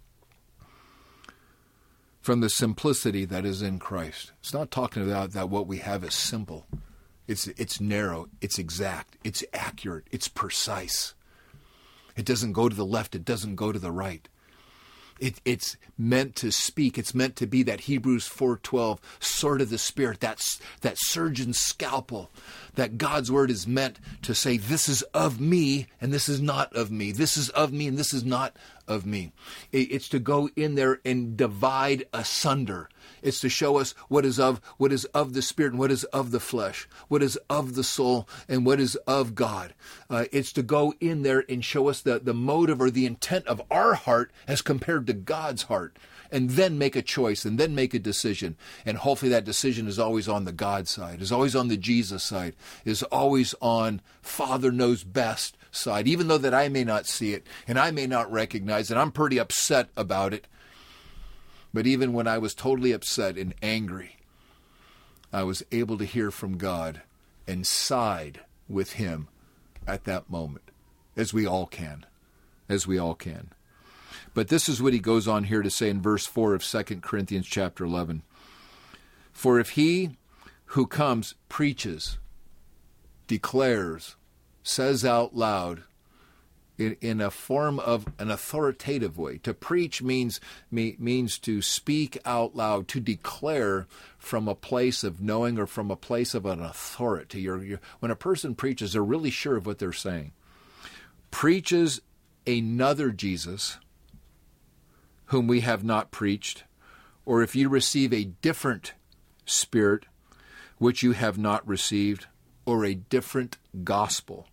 from the simplicity that is in Christ. It's not talking about that what we have is simple. It's, it's narrow, it's exact, it's accurate, it's precise. It doesn't go to the left, it doesn't go to the right. It, it's meant to speak. It's meant to be that Hebrews four twelve sword of the Spirit, that's, that surgeon's scalpel, that God's word is meant to say, this is of me and this is not of me. This is of me and this is not of me. It, it's to go in there and divide asunder. It's to show us what is of what is of the Spirit and what is of the flesh, what is of the soul and what is of God. Uh, it's to go in there and show us the, the motive or the intent of our heart as compared to God's heart, and then make a choice and then make a decision. And hopefully that decision is always on the God side, is always on the Jesus side, is always on Father knows best side, even though that I may not see it and I may not recognize it. I'm pretty upset about it. But even when I was totally upset and angry, I was able to hear from God and side with him at that moment, as we all can, as we all can. But this is what he goes on here to say in verse four of Second Corinthians chapter eleven. For if he who comes preaches, declares, says out loud, In, in a form of an authoritative way. To preach means me, means to speak out loud, to declare from a place of knowing or from a place of an authority. You're, you're, when a person preaches, they're really sure of what they're saying. Preaches another Jesus, whom we have not preached, or if you receive a different spirit, which you have not received, or a different gospel,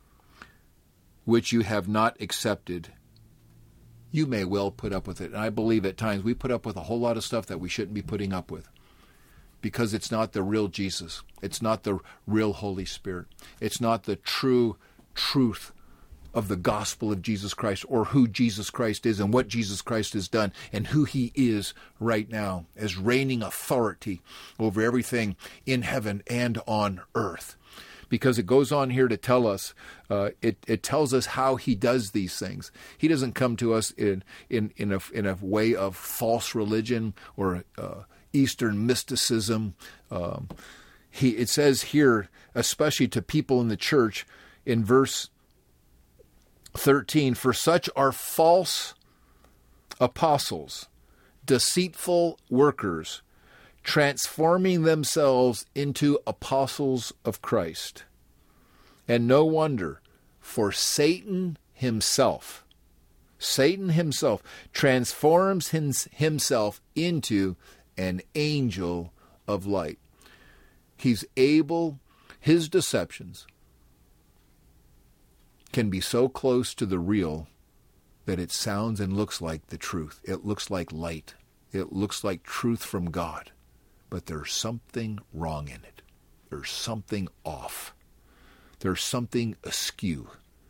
which you have not accepted, you may well put up with it. And I believe at times we put up with a whole lot of stuff that we shouldn't be putting up with, because it's not the real Jesus. It's not the real Holy Spirit. It's not the true truth of the gospel of Jesus Christ, or who Jesus Christ is and what Jesus Christ has done and who he is right now as reigning authority over everything in heaven and on earth. Because it goes on here to tell us, uh, it, it tells us how he does these things. He doesn't come to us in in in a in a way of false religion or uh, Eastern mysticism. Um, he it says here, especially to people in the church, in verse thirteen, for such are false apostles, deceitful workers, transforming themselves into apostles of Christ. And no wonder, for Satan himself, Satan himself transforms himself into an angel of light. He's able, his deceptions can be so close to the real that it sounds and looks like the truth. It looks like light. It looks like truth from God. But there's something wrong in it. there's something off. There's something askew.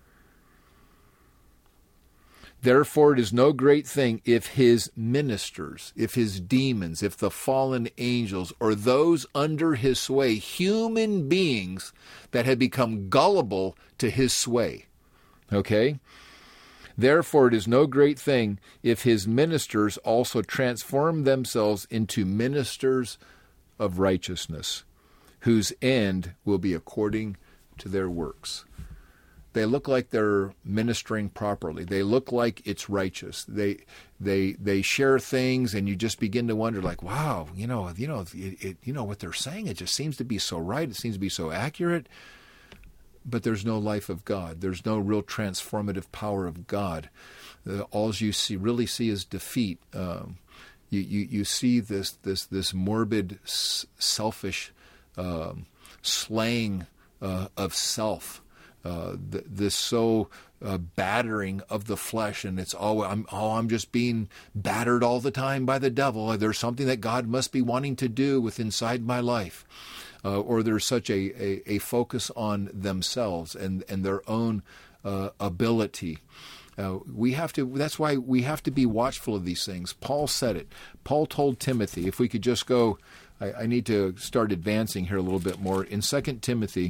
Therefore, it is no great thing if his ministers, if his demons, if the fallen angels, or those under his sway, human beings that had become gullible to his sway. Okay? Therefore, it is no great thing if his ministers also transform themselves into ministers of righteousness, whose end will be according to their works. They look like they're ministering properly. They look like it's righteous. They they they share things, and you just begin to wonder, like, wow, you know, you know, it, it, you know what they're saying. It just seems to be so right. It seems to be so accurate. But there's no life of God. There's no real transformative power of God. Uh, all you see really see is defeat. Um, you, you you see this this this morbid, s- selfish um, slaying uh, of self. Uh, th- this so uh, battering of the flesh, and it's all I'm oh I'm just being battered all the time by the devil. There's something that God must be wanting to do with inside my life, uh, or there's such a, a, a focus on themselves and and their own uh, ability. Uh, we have to. That's why we have to be watchful of these things. Paul said it. Paul told Timothy. If we could just go, I, I need to start advancing here a little bit more in Second Timothy.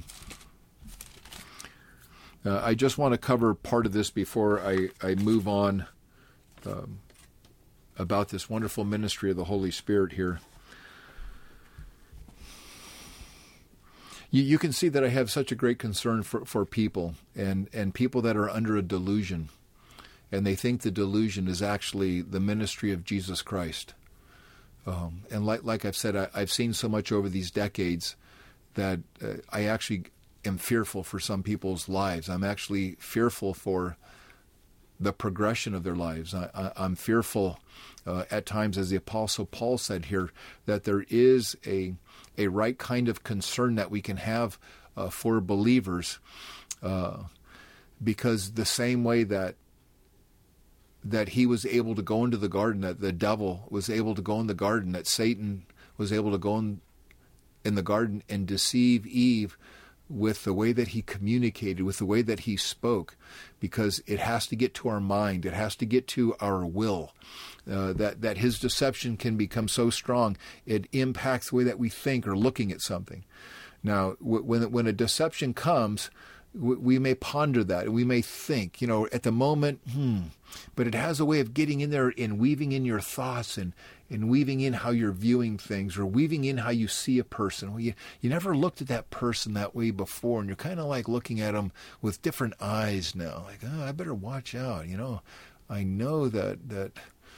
Uh, I just want to cover part of this before I, I move on um, about this wonderful ministry of the Holy Spirit here. You, you can see that I have such a great concern for, for people and, and people that are under a delusion, and they think the delusion is actually the ministry of Jesus Christ. Um, and like, like I've said, I, I've seen so much over these decades that uh, I actually am fearful for some people's lives. I'm actually fearful for the progression of their lives. I, I, I'm fearful uh, at times, as the Apostle Paul said here, that there is a a right kind of concern that we can have uh, for believers, uh, because the same way that that he was able to go into the garden, that the devil was able to go in the garden, that Satan was able to go in, in the garden and deceive Eve with the way that he communicated, with the way that he spoke, because it has to get to our mind, it has to get to our will, uh, that, that his deception can become so strong, it impacts the way that we think or looking at something. Now, w- when, when a deception comes, w- we may ponder that, and we may think, you know, at the moment, hmm, but it has a way of getting in there and weaving in your thoughts and and weaving in how you're viewing things, or weaving in how you see a person. Well, you, you never looked at that person that way before, and you're kind of like looking at them with different eyes now. Like, oh, I better watch out. You know, I know that, that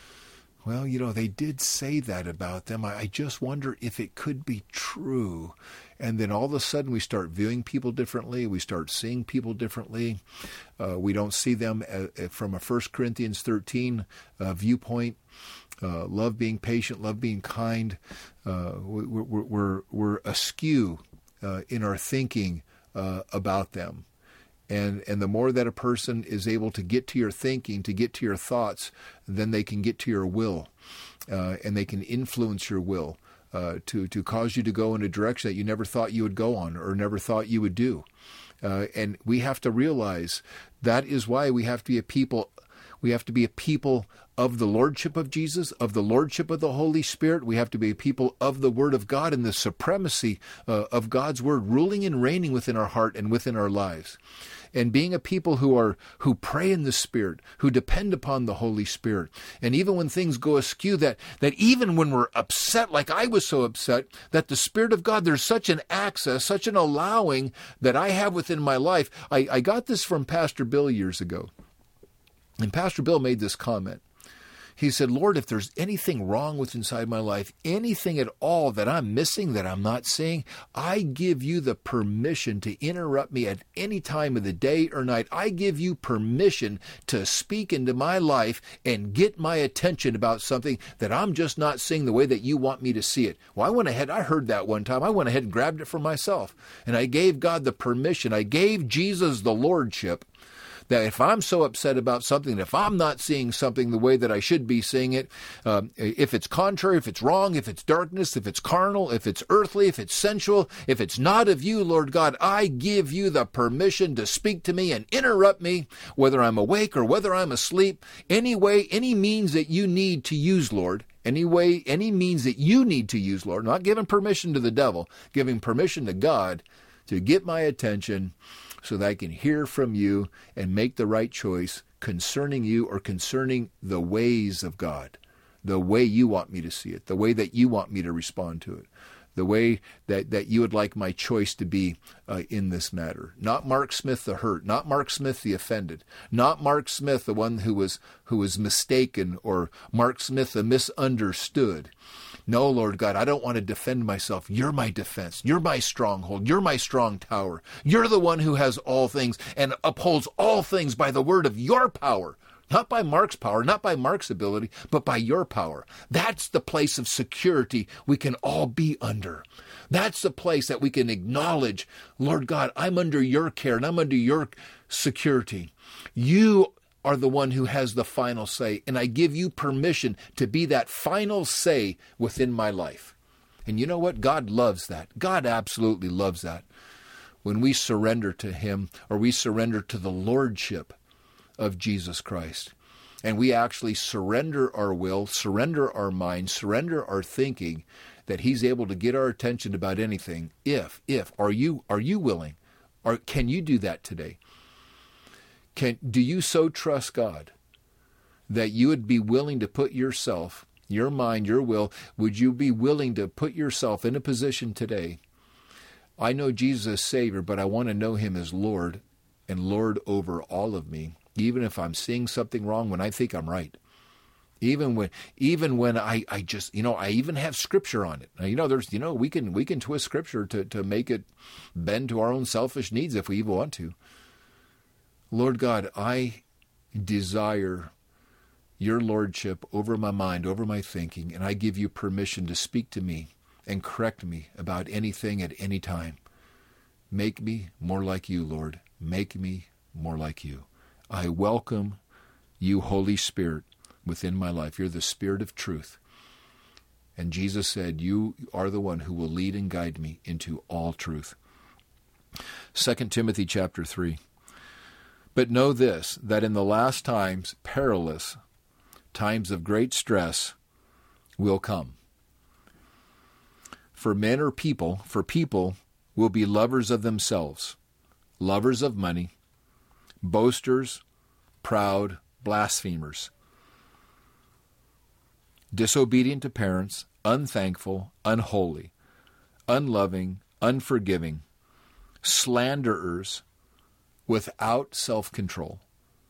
well, you know, they did say that about them. I, I just wonder if it could be true. And then all of a sudden we start viewing people differently. We start seeing people differently. Uh, we don't see them as, from a First Corinthians thirteen uh, viewpoint. Uh, love being patient, love being kind. Uh, we're, we're, we're, we're askew uh, in our thinking uh, about them. And and the more that a person is able to get to your thinking, to get to your thoughts, then they can get to your will, uh, and they can influence your will uh, to, to cause you to go in a direction that you never thought you would go on or never thought you would do. Uh, and we have to realize that is why we have to be a people. We have to be a people of the Lordship of Jesus, of the Lordship of the Holy Spirit. We have to be a people of the Word of God and the supremacy uh, of God's Word ruling and reigning within our heart and within our lives. And being a people who are who pray in the Spirit, who depend upon the Holy Spirit. And even when things go askew, that, that even when we're upset, like I was so upset, that the Spirit of God, there's such an access, such an allowing that I have within my life. I, I got this from Pastor Bill years ago. And Pastor Bill made this comment. He said, Lord, if there's anything wrong with inside my life, anything at all that I'm missing, that I'm not seeing, I give you the permission to interrupt me at any time of the day or night. I give you permission to speak into my life and get my attention about something that I'm just not seeing the way that you want me to see it. Well, I went ahead, I heard that one time. I went ahead and grabbed it for myself. And I gave God the permission. I gave Jesus the Lordship, that if I'm so upset about something, if I'm not seeing something the way that I should be seeing it, um, if it's contrary, if it's wrong, if it's darkness, if it's carnal, if it's earthly, if it's sensual, if it's not of you, Lord God, I give you the permission to speak to me and interrupt me, whether I'm awake or whether I'm asleep, any way, any means that you need to use, Lord. Any way, any means that you need to use, Lord, not giving permission to the devil, giving permission to God to get my attention so that I can hear from you and make the right choice concerning you or concerning the ways of God, the way you want me to see it, the way that you want me to respond to it, the way that, that you would like my choice to be uh, in this matter. Not Mark Smith the hurt, not Mark Smith the offended, not Mark Smith the one who was who was mistaken, or Mark Smith the misunderstood. No, Lord God, I don't want to defend myself. You're my defense. You're my stronghold. You're my strong tower. You're the one who has all things and upholds all things by the word of your power. Not by Mark's power, not by Mark's ability, but by your power. That's the place of security we can all be under. That's the place that we can acknowledge, Lord God, I'm under your care and I'm under your security. You are the one who has the final say, and I give you permission to be that final say within my life. And you know what? God loves that. God absolutely loves that. When we surrender to him, or we surrender to the lordship of Jesus Christ, and we actually surrender our will, surrender our mind, surrender our thinking, that he's able to get our attention about anything. If, if, are you, are you willing? Or can you do that today? Can, do you so trust God that you would be willing to put yourself, your mind, your will, would you be willing to put yourself in a position today? I know Jesus as Savior, but I want to know him as Lord and Lord over all of me, even if I'm seeing something wrong when I think I'm right. Even when, even when I, I just, you know, I even have scripture on it. Now, you know, there's, you know, we can, we can twist scripture to, to make it bend to our own selfish needs if we even want to. Lord God, I desire your lordship over my mind, over my thinking, and I give you permission to speak to me and correct me about anything at any time. Make me more like you, Lord. Make me more like you. I welcome you, Holy Spirit, within my life. You're the Spirit of truth. And Jesus said, you are the one who will lead and guide me into all truth. Second Timothy chapter three. But know this, that in the last times, perilous, times of great stress will come. For men or people, for people will be lovers of themselves, lovers of money, boasters, proud, blasphemers, disobedient to parents, unthankful, unholy, unloving, unforgiving, slanderers, without self-control,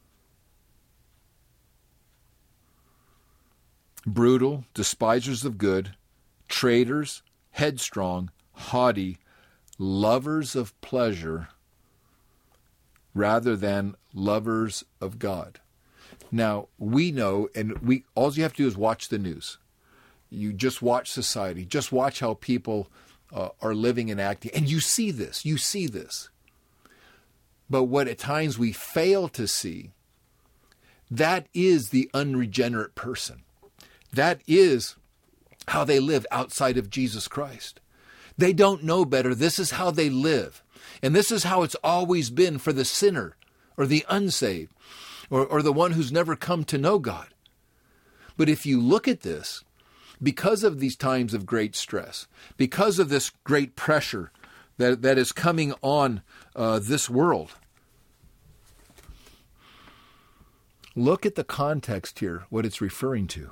brutal, despisers of good, traitors, headstrong, haughty, lovers of pleasure rather than lovers of God. Now, we know, and we all you have to do is watch the news. You just watch society. Just watch how people uh, are living and acting. And you see this. You see this. But what at times we fail to see, that is the unregenerate person. That is how they live outside of Jesus Christ. They don't know better. This is how they live. And this is how it's always been for the sinner or the unsaved or, or the one who's never come to know God. But if you look at this, because of these times of great stress, because of this great pressure that, that is coming on uh, this world, look at the context here, what it's referring to.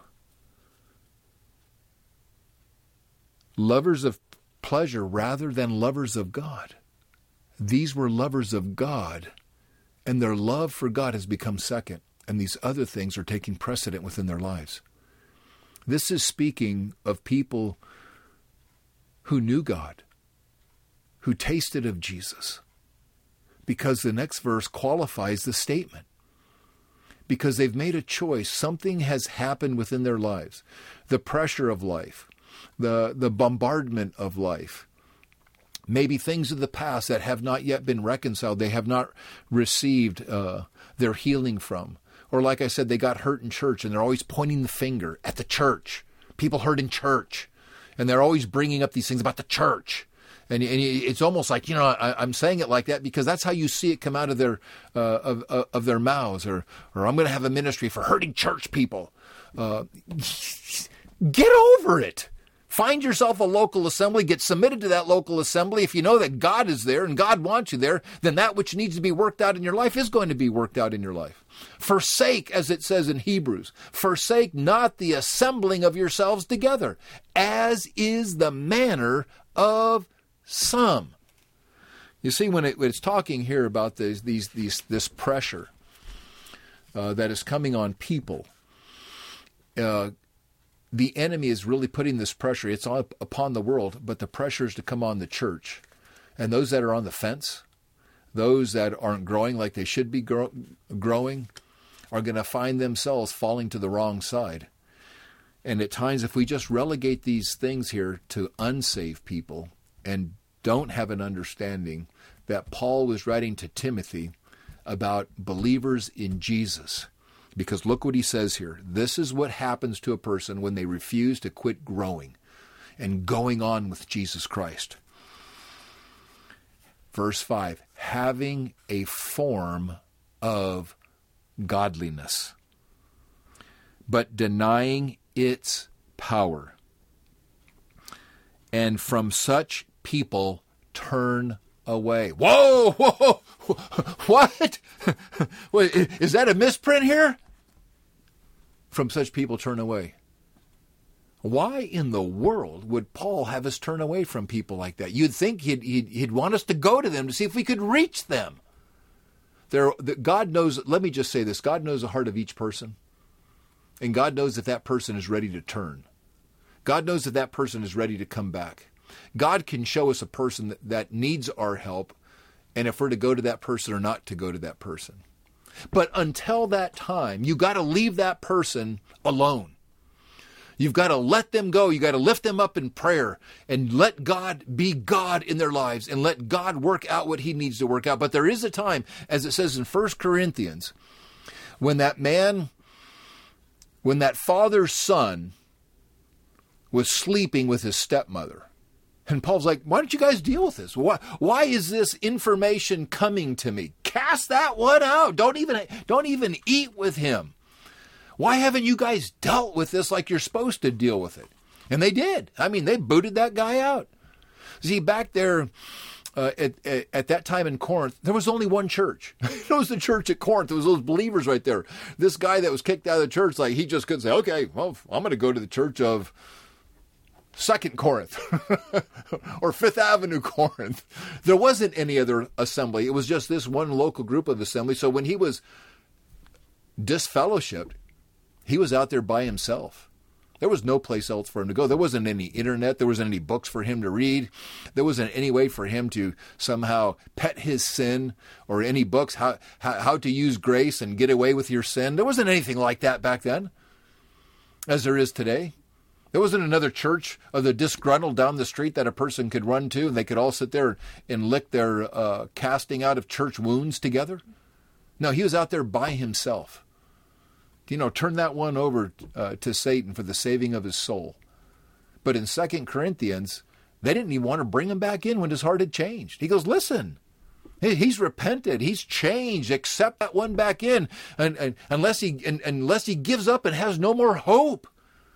Lovers of pleasure rather than lovers of God. These were lovers of God, and their love for God has become second, and these other things are taking precedent within their lives. This is speaking of people who knew God, who tasted of Jesus, because the next verse qualifies the statement. Because they've made a choice. Something has happened within their lives. The pressure of life, the, the bombardment of life, maybe things of the past that have not yet been reconciled, they have not received uh, their healing from. Or like I said, they got hurt in church and they're always pointing the finger at the church. People hurt in church. And they're always bringing up these things about the church. And, and it's almost like, you know, I, I'm saying it like that because that's how you see it come out of their uh, of, of, of their mouths. Or, or I'm going to have a ministry for hurting church people. Uh, get over it. Find yourself a local assembly. Get submitted to that local assembly. If you know that God is there and God wants you there, then that which needs to be worked out in your life is going to be worked out in your life. Forsake, as it says in Hebrews, forsake not the assembling of yourselves together, as is the manner of some. You see, when, it, when it's talking here about these, these, these, this pressure uh, that is coming on people, uh, the enemy is really putting this pressure. It's all upon the world, but the pressure is to come on the church. And those that are on the fence, those that aren't growing like they should be grow- growing, are going to find themselves falling to the wrong side. And at times, if we just relegate these things here to unsaved people and don't have an understanding that Paul was writing to Timothy about believers in Jesus. Because look what he says here. This is what happens to a person when they refuse to quit growing and going on with Jesus Christ. Verse five, having a form of godliness, but denying its power. And from such people turn away. Whoa! Whoa! What? Wait, is that a misprint here? From such people turn away. Why in the world would Paul have us turn away from people like that? You'd think he'd, he'd, he'd want us to go to them to see if we could reach them. There, God knows, let me just say this, God knows the heart of each person. And God knows if that person is ready to turn. God knows if that person is ready to come back. God can show us a person that, that needs our help, and if we're to go to that person or not to go to that person. But until that time, you got to leave that person alone. You've got to let them go. You got to lift them up in prayer and let God be God in their lives and let God work out what he needs to work out. But there is a time, as it says in First Corinthians, when that man, when that father's son was sleeping with his stepmother. And Paul's like, why don't you guys deal with this? Why, why is this information coming to me? Cast that one out. Don't even, don't even eat with him. Why haven't you guys dealt with this like you're supposed to deal with it? And they did. I mean, they booted that guy out. See, back there uh, at, at, at that time in Corinth, there was only one church. It was the church at Corinth. It was those believers right there. This guy that was kicked out of the church, like he just couldn't say, okay, well, I'm going to go to the church of Second Corinth or Fifth Avenue Corinth. There wasn't any other assembly. It was just this one local group of assembly. So when he was disfellowshipped, he was out there by himself. There was no place else for him to go. There wasn't any internet. There wasn't any books for him to read. There wasn't any way for him to somehow pet his sin or any books, how, how, how to use grace and get away with your sin. There wasn't anything like that back then, as there is today. There wasn't another church of the disgruntled down the street that a person could run to and they could all sit there and lick their uh, casting out of church wounds together. No, he was out there by himself. You know, turn that one over uh, to Satan for the saving of his soul. But in Second Corinthians, they didn't even want to bring him back in when his heart had changed. He goes, listen, he's repented. He's changed. Accept that one back in and, and, unless he and, unless he gives up and has no more hope.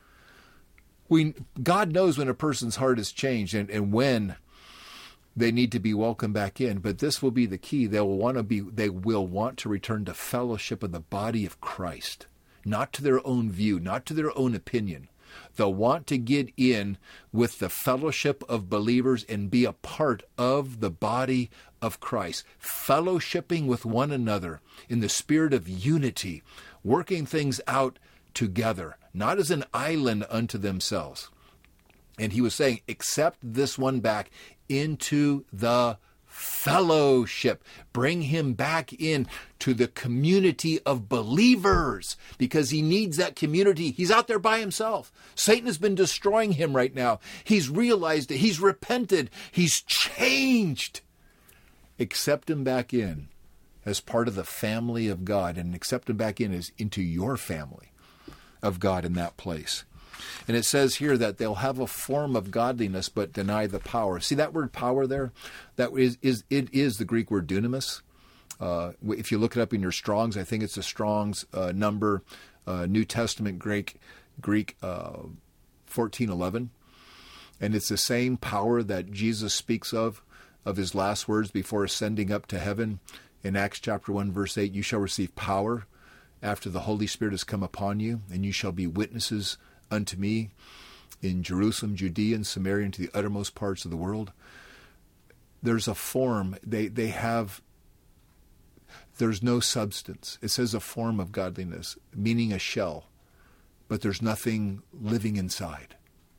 We, God knows when a person's heart has changed and, and when they need to be welcomed back in. But this will be the key. They will want to be. They will want to return to fellowship of the body of Christ, not to their own view, not to their own opinion. They'll want to get in with the fellowship of believers and be a part of the body of Christ, fellowshipping with one another in the spirit of unity, working things out together, not as an island unto themselves. And he was saying, accept this one back into the fellowship. Bring him back in to the community of believers, because he needs that community. He's out there by himself. Satan has been destroying him right now. He's realized it. He's repented. He's changed. Accept him back in as part of the family of God, and accept him back in as into your family of God in that place. And it says here that they'll have a form of godliness but deny the power. See that word power there? That is, is it is the Greek word dunamis. Uh, if you look it up in your Strong's, I think it's a Strong's uh, number, uh, New Testament Greek, Greek uh, fourteen eleven. And it's the same power that Jesus speaks of, of his last words before ascending up to heaven. In Acts chapter one, verse eight, you shall receive power after the Holy Spirit has come upon you, and you shall be witnesses unto me in Jerusalem, Judea, and Samaria, and to the uttermost parts of the world. There's a form, they, they have, there's no substance. It says a form of godliness, meaning a shell, but there's nothing living inside.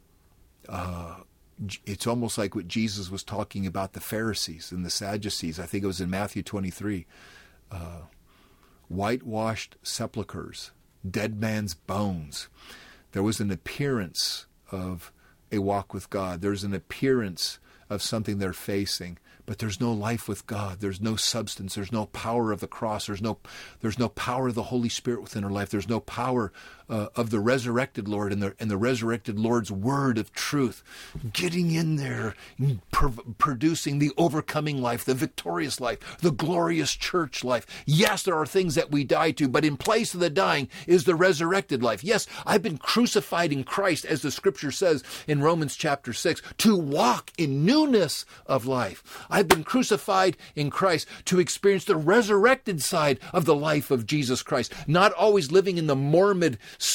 Uh, it's almost like what Jesus was talking about the Pharisees and the Sadducees. I think it was in Matthew twenty-three. Uh, whitewashed sepulchres, dead man's bones. There was an appearance of a walk with God. There's an appearance of something they're facing, but there's no life with God. There's no substance. There's no power of the cross. There's no, there's no power of the Holy Spirit within our life. There's no power uh, of the resurrected Lord and the, and the resurrected Lord's word of truth getting in there, pr- producing the overcoming life, the victorious life, the glorious church life. Yes, there are things that we die to, but in place of the dying is the resurrected life. Yes, I've been crucified in Christ, as the scripture says in Romans chapter six, to walk in newness of life. I've been crucified in Christ to experience the resurrected side of the life of Jesus Christ, not always living in the morbid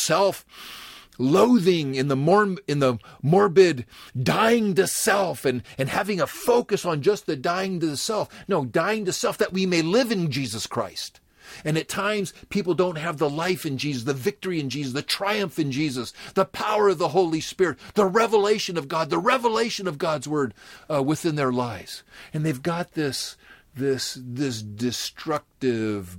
self-loathing, in the mor- in the morbid dying to self and, and having a focus on just the dying to the self. No, dying to self that we may live in Jesus Christ. And at times, people don't have the life in Jesus, the victory in Jesus, the triumph in Jesus, the power of the Holy Spirit, the revelation of God, the revelation of God's word uh, within their lives. And they've got this, this, this destructive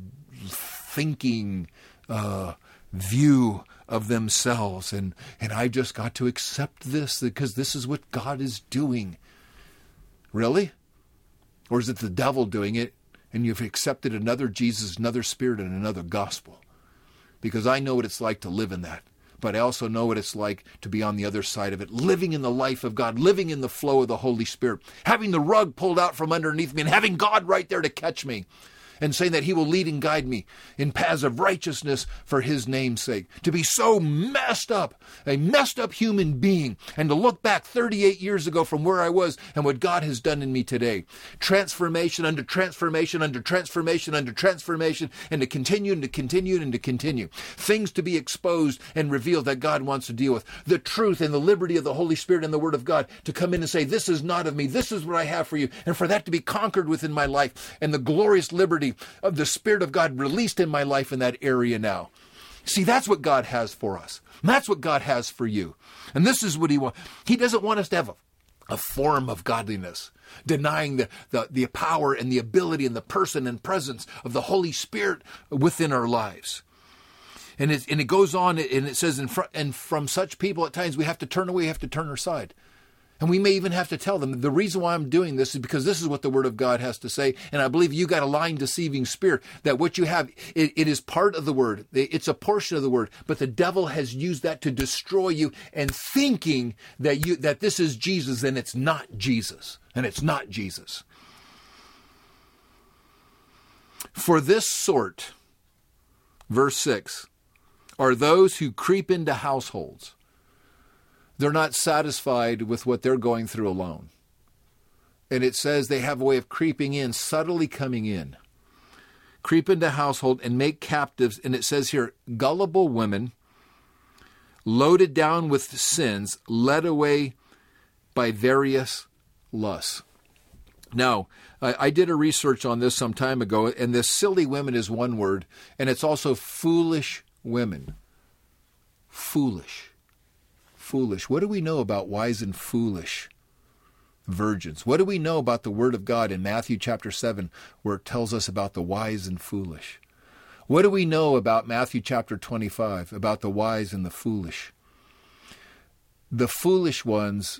thinking uh, view of themselves. And, and I just got to accept this because this is what God is doing. Really? Or is it the devil doing it? And you've accepted another Jesus, another spirit, and another gospel. Because I know what it's like to live in that. But I also know what it's like to be on the other side of it, living in the life of God, living in the flow of the Holy Spirit, having the rug pulled out from underneath me and having God right there to catch me. And saying that he will lead and guide me in paths of righteousness for his name's sake. To be so messed up, a messed up human being, and to look back thirty-eight years ago from where I was and what God has done in me today. Transformation under transformation under transformation under transformation, and to continue and to continue and to continue. Things to be exposed and revealed that God wants to deal with. The truth and the liberty of the Holy Spirit and the Word of God to come in and say, this is not of me, this is what I have for you. And for that to be conquered within my life, and the glorious liberty of the Spirit of God released in my life in that area now. See, that's what God has for us. And that's what God has for you. And this is what he wants. He doesn't want us to have a, a form of godliness, denying the, the, the power and the ability and the person and presence of the Holy Spirit within our lives. And it, and it goes on, and it says, in front, and from such people at times we have to turn away, we have to turn aside. And we may even have to tell them, the reason why I'm doing this is because this is what the Word of God has to say. And I believe you got a lying, deceiving spirit, that what you have, it, it is part of the Word. It's a portion of the Word. But the devil has used that to destroy you, and thinking that you that this is Jesus, and it's not Jesus. And it's not Jesus. For this sort, verse six, are those who creep into households. They're not satisfied with what they're going through alone. And it says they have a way of creeping in, subtly coming in. Creep into household and make captives. And it says here, gullible women, loaded down with sins, led away by various lusts. Now, I, I did a research on this some time ago, and this silly women is one word, and it's also foolish women. Foolish. Foolish. What do we know about wise and foolish? virgins. What do we know about the Word of God in Matthew chapter seven, where it tells us about the wise and foolish? What do we know about Matthew chapter twenty-five, about the wise and the foolish? The foolish ones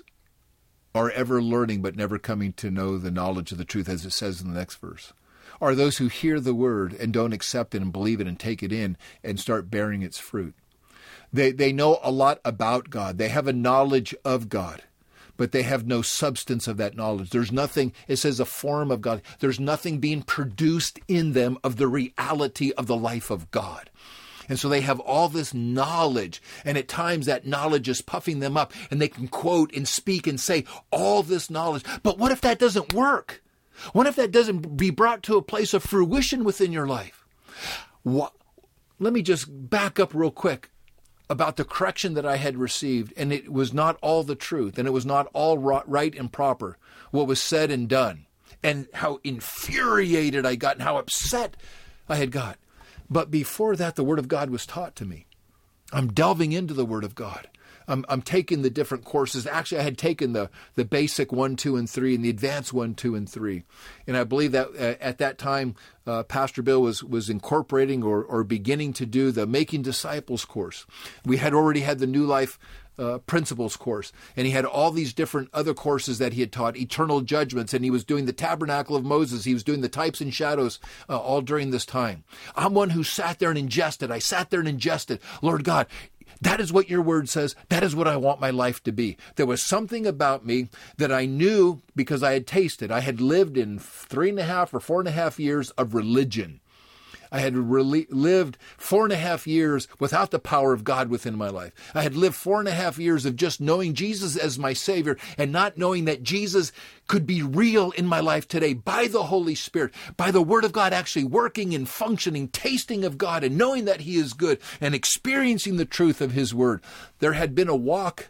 are ever learning but never coming to know the knowledge of the truth, as it says in the next verse. Are those who hear the word and don't accept it and believe it and take it in and start bearing its fruit. They they know a lot about God. They have a knowledge of God, but they have no substance of that knowledge. There's nothing, it says a form of God. There's nothing being produced in them of the reality of the life of God. And so they have all this knowledge, and at times that knowledge is puffing them up, and they can quote and speak and say all this knowledge. But what if that doesn't work? What if that doesn't be brought to a place of fruition within your life? What, let me just back up real quick about the correction that I had received, and it was not all the truth, and it was not all right and proper, what was said and done, and how infuriated I got and how upset I had got. But before that, the Word of God was taught to me. I'm delving into the Word of God. I'm, I'm taking the different courses. Actually, I had taken the, the basic one, two, and three, and the advanced one, two, and three. And I believe that uh, at that time, uh, Pastor Bill was was incorporating or, or beginning to do the Making Disciples course. We had already had the New Life uh, Principles course, and he had all these different other courses that he had taught, Eternal Judgments, and he was doing the Tabernacle of Moses. He was doing the Types and Shadows uh, all during this time. I'm one who sat there and ingested. I sat there and ingested. Lord God, that is what your word says. That is what I want my life to be. There was something about me that I knew because I had tasted. I had lived in three and a half or four and a half years of religion. I had re- lived four and a half years without the power of God within my life. I had lived four and a half years of just knowing Jesus as my Savior and not knowing that Jesus could be real in my life today by the Holy Spirit, by the Word of God actually working and functioning, tasting of God and knowing that He is good and experiencing the truth of His Word. There had been a walk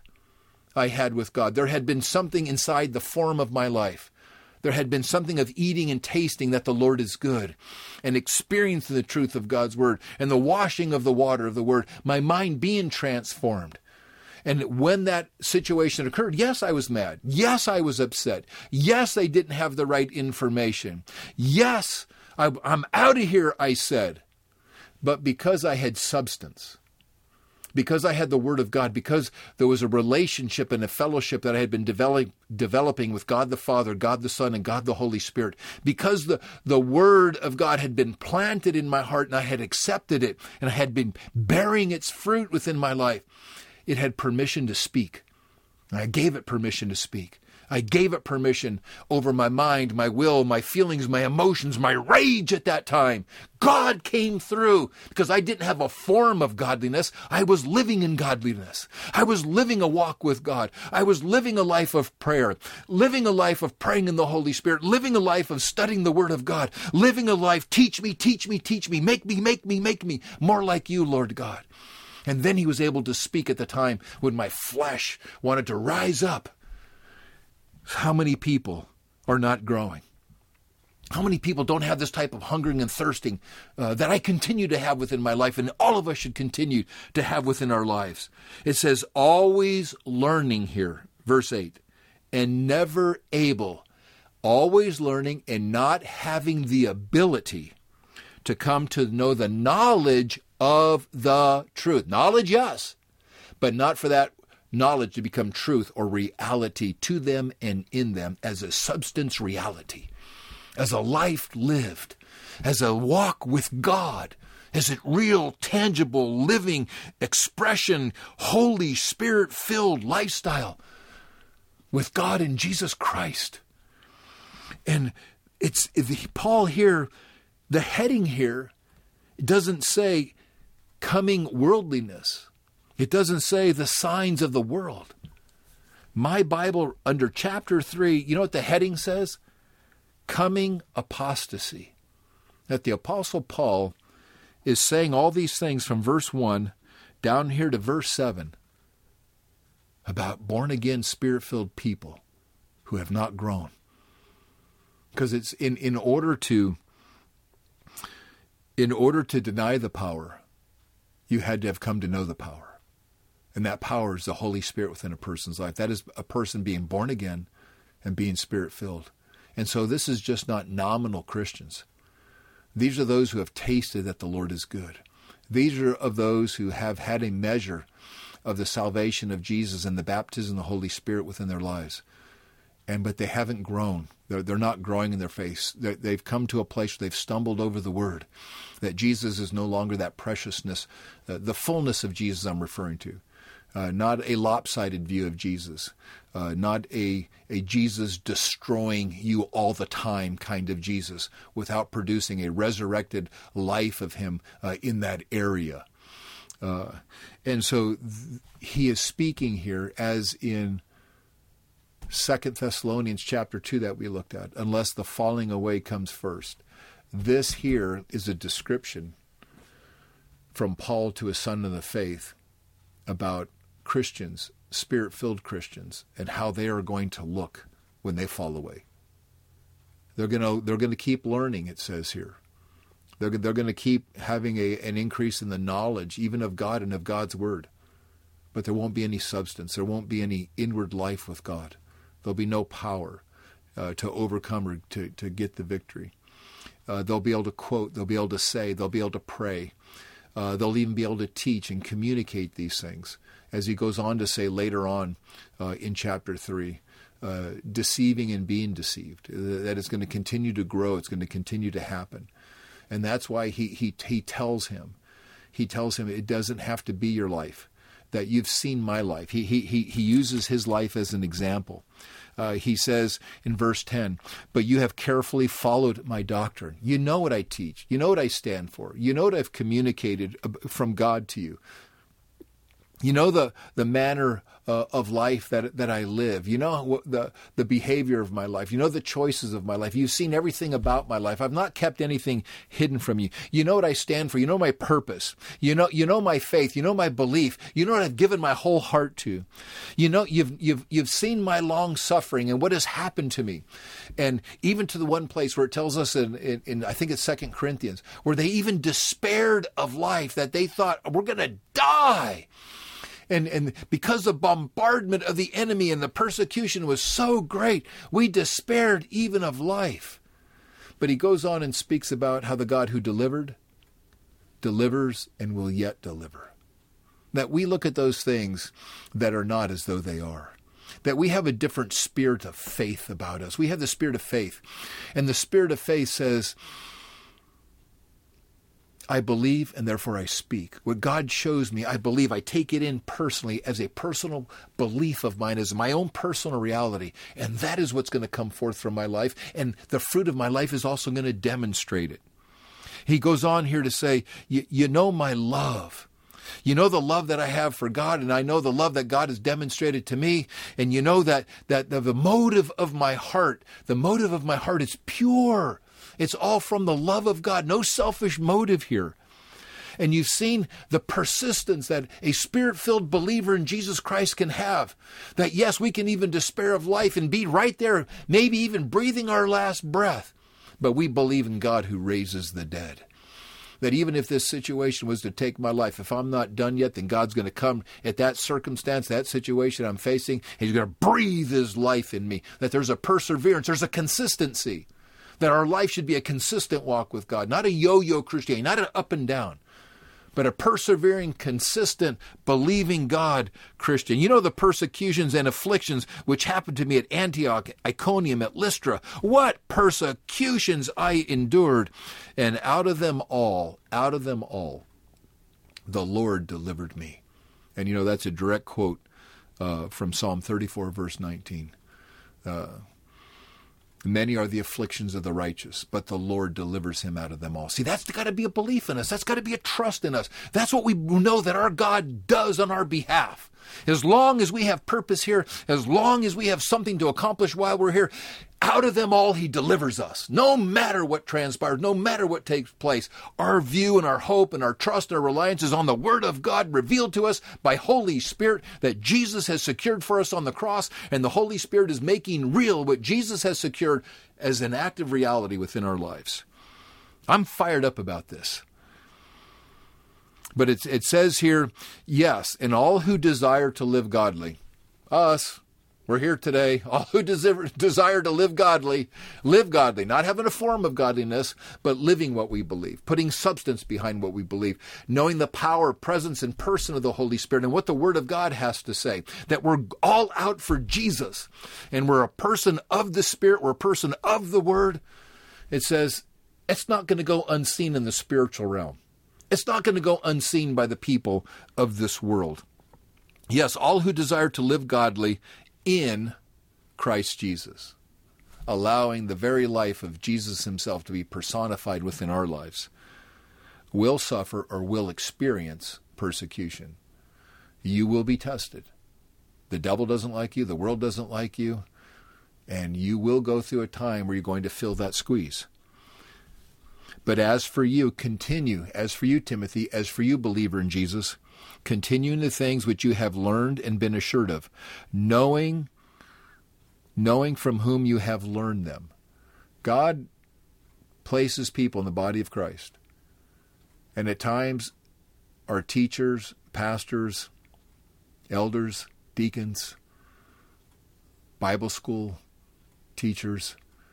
I had with God. There had been something inside the form of my life. There had been something of eating and tasting that the Lord is good and experiencing the truth of God's Word and the washing of the water of the Word, my mind being transformed. And when that situation occurred, yes, I was mad. Yes, I was upset. Yes, they didn't have the right information. Yes, I, I'm out of here, I said. But because I had substance, because I had the Word of God, because there was a relationship and a fellowship that I had been develop, developing with God the Father, God the Son, and God the Holy Spirit, because the, the Word of God had been planted in my heart and I had accepted it and I had been bearing its fruit within my life, it had permission to speak. And I gave it permission to speak. I gave it permission over my mind, my will, my feelings, my emotions, my rage at that time. God came through because I didn't have a form of godliness. I was living in godliness. I was living a walk with God. I was living a life of prayer, living a life of praying in the Holy Spirit, living a life of studying the Word of God, living a life, teach me, teach me, teach me, make me, make me, make me more like you, Lord God. And then He was able to speak at the time when my flesh wanted to rise up. How many people are not growing? How many people don't have this type of hungering and thirsting uh, that I continue to have within my life, and all of us should continue to have within our lives? It says, always learning here, verse eight, and never able, always learning and not having the ability to come to know the knowledge of the truth. Knowledge, yes, but not for that knowledge to become truth or reality to them and in them as a substance reality, as a life lived, as a walk with God, as a real, tangible, living expression, Holy Spirit-filled lifestyle with God and Jesus Christ. And it's Paul here, the heading here doesn't say coming worldliness. It doesn't say the signs of the world. My Bible, under chapter three, you know what the heading says? Coming apostasy. That the Apostle Paul is saying all these things from verse one down here to verse seven about born-again, Spirit-filled people who have not grown. Because it's in, in order to in order to deny the power, you had to have come to know the power. And that power is the Holy Spirit within a person's life. That is a person being born again, and being Spirit-filled. And so this is just not nominal Christians. These are those who have tasted that the Lord is good. These are of those who have had a measure of the salvation of Jesus and the baptism of the Holy Spirit within their lives. And but they haven't grown. They're, they're not growing in their faith. They're, they've come to a place where they've stumbled over the Word, that Jesus is no longer that preciousness, uh, the fullness of Jesus I'm referring to. Uh, not a lopsided view of Jesus, uh, not a, a Jesus destroying you all the time kind of Jesus, without producing a resurrected life of him uh, in that area. Uh, and so th- he is speaking here as in Second Thessalonians chapter two that we looked at, unless the falling away comes first. This here is a description from Paul to his son in the faith about Christians, Spirit-filled Christians, and how they are going to look when they fall away. They're going to they're going to keep learning, it says here. They're, they're going to keep having a, an increase in the knowledge, even of God and of God's Word. But there won't be any substance. There won't be any inward life with God. There'll be no power uh, to overcome or to, to get the victory. Uh, they'll be able to quote. They'll be able to say. They'll be able to pray. Uh, they'll even be able to teach and communicate these things. As he goes on to say later on uh, in chapter three, uh, deceiving and being deceived. That is going to continue to grow. It's going to continue to happen. And that's why he he he tells him, he tells him it doesn't have to be your life, that you've seen my life. He he he, he uses his life as an example. Uh, he says in verse ten, but you have carefully followed my doctrine. You know what I teach. You know what I stand for. You know what I've communicated from God to you. You know the the manner uh, of life that that I live. You know what the the behavior of my life. You know the choices of my life. You've seen everything about my life. I've not kept anything hidden from you. You know what I stand for. You know my purpose. You know you know my faith. You know my belief. You know what I've given my whole heart to. You know you've you've you've seen my long suffering and what has happened to me, and even to the one place where it tells us in, in, in I think it's Second Corinthians, where they even despaired of life, that they thought we're going to die. And and because the bombardment of the enemy and the persecution was so great, we despaired even of life. But he goes on and speaks about how the God who delivered, delivers and will yet deliver. That we look at those things that are not as though they are. That we have a different spirit of faith about us. We have the spirit of faith. And the spirit of faith says, I believe and therefore I speak. What God shows me, I believe. I take it in personally as a personal belief of mine, as my own personal reality. And that is what's going to come forth from my life. And the fruit of my life is also going to demonstrate it. He goes on here to say, you know my love. You know the love that I have for God, and I know the love that God has demonstrated to me. And you know that, that the, the motive of my heart, the motive of my heart is pure. It's all from the love of God. No selfish motive here. And you've seen the persistence that a Spirit-filled believer in Jesus Christ can have. That yes, we can even despair of life and be right there, maybe even breathing our last breath. But we believe in God who raises the dead. That even if this situation was to take my life, if I'm not done yet, then God's going to come at that circumstance, that situation I'm facing, and He's going to breathe His life in me. That there's a perseverance, there's a consistency. That our life should be a consistent walk with God, not a yo-yo Christianity, not an up and down, but a persevering, consistent, believing God Christian. You know the persecutions and afflictions which happened to me at Antioch, Iconium, at Lystra. What persecutions I endured. And out of them all, out of them all, the Lord delivered me. And you know that's a direct quote uh, from Psalm thirty-four, verse nineteen. Uh Many are the afflictions of the righteous, but the Lord delivers him out of them all. See, that's got to be a belief in us. That's got to be a trust in us. That's what we know that our God does on our behalf. As long as we have purpose here, as long as we have something to accomplish while we're here, out of them all He delivers us. No matter what transpires, no matter what takes place, our view and our hope and our trust and our reliance is on the Word of God revealed to us by Holy Spirit that Jesus has secured for us on the cross, and the Holy Spirit is making real what Jesus has secured as an active reality within our lives. I'm fired up about this. But it's, it says here, yes, and all who desire to live godly, us, We're here today. All who desire to live godly, live godly, not having a form of godliness, but living what we believe, putting substance behind what we believe, knowing the power, presence, and person of the Holy Spirit and what the Word of God has to say, that we're all out for Jesus and we're a person of the Spirit, we're a person of the Word. It says it's not going to go unseen in the spiritual realm. It's not going to go unseen by the people of this world. Yes, all who desire to live godly in Christ Jesus, allowing the very life of Jesus himself to be personified within our lives, will suffer or will experience persecution. You will be tested. The devil doesn't like you, the world doesn't like you, and you will go through a time where you're going to feel that squeeze. But as for you, continue, as for you, Timothy, as for you, believer in Jesus, continue in the things which you have learned and been assured of, knowing, knowing from whom you have learned them. God places people in the body of Christ. And at times, our teachers, pastors, elders, deacons, Bible school teachers,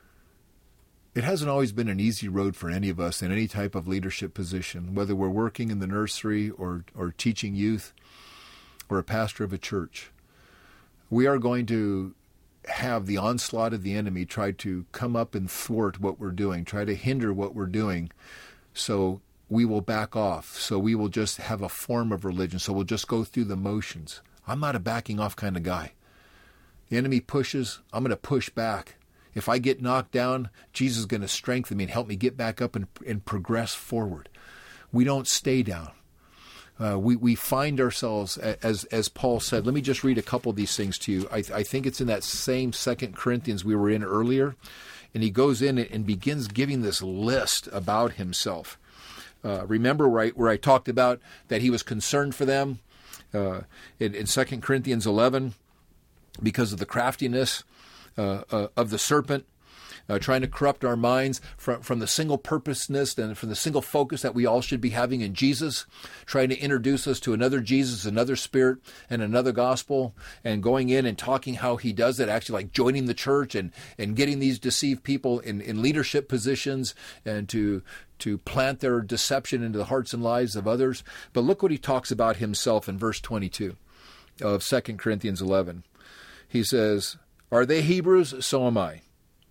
it hasn't always been an easy road for any of us in any type of leadership position, whether we're working in the nursery or, or teaching youth or a pastor of a church. We are going to have the onslaught of the enemy try to come up and thwart what we're doing, try to hinder what we're doing. So we will back off. So we will just have a form of religion. So we'll just go through the motions. I'm not a backing off kind of guy. The enemy pushes, I'm going to push back. If I get knocked down, Jesus is going to strengthen me and help me get back up and, and progress forward. We don't stay down. Uh, we, we find ourselves, as as Paul said, let me just read a couple of these things to you. I, I think it's in that same Second Corinthians we were in earlier. And he goes in and begins giving this list about himself. Uh, remember where I, where I talked about that he was concerned for them uh, in, in Second Corinthians eleven because of the craftiness Uh, uh, of the serpent, uh, trying to corrupt our minds from, from the single purposeness and from the single focus that we all should be having in Jesus, trying to introduce us to another Jesus, another spirit, and another gospel, and going in and talking how he does it, actually like joining the church and, and getting these deceived people in, in leadership positions and to to plant their deception into the hearts and lives of others. But look what he talks about himself in verse twenty-two of Second Corinthians eleven. He says, are they Hebrews? So am I.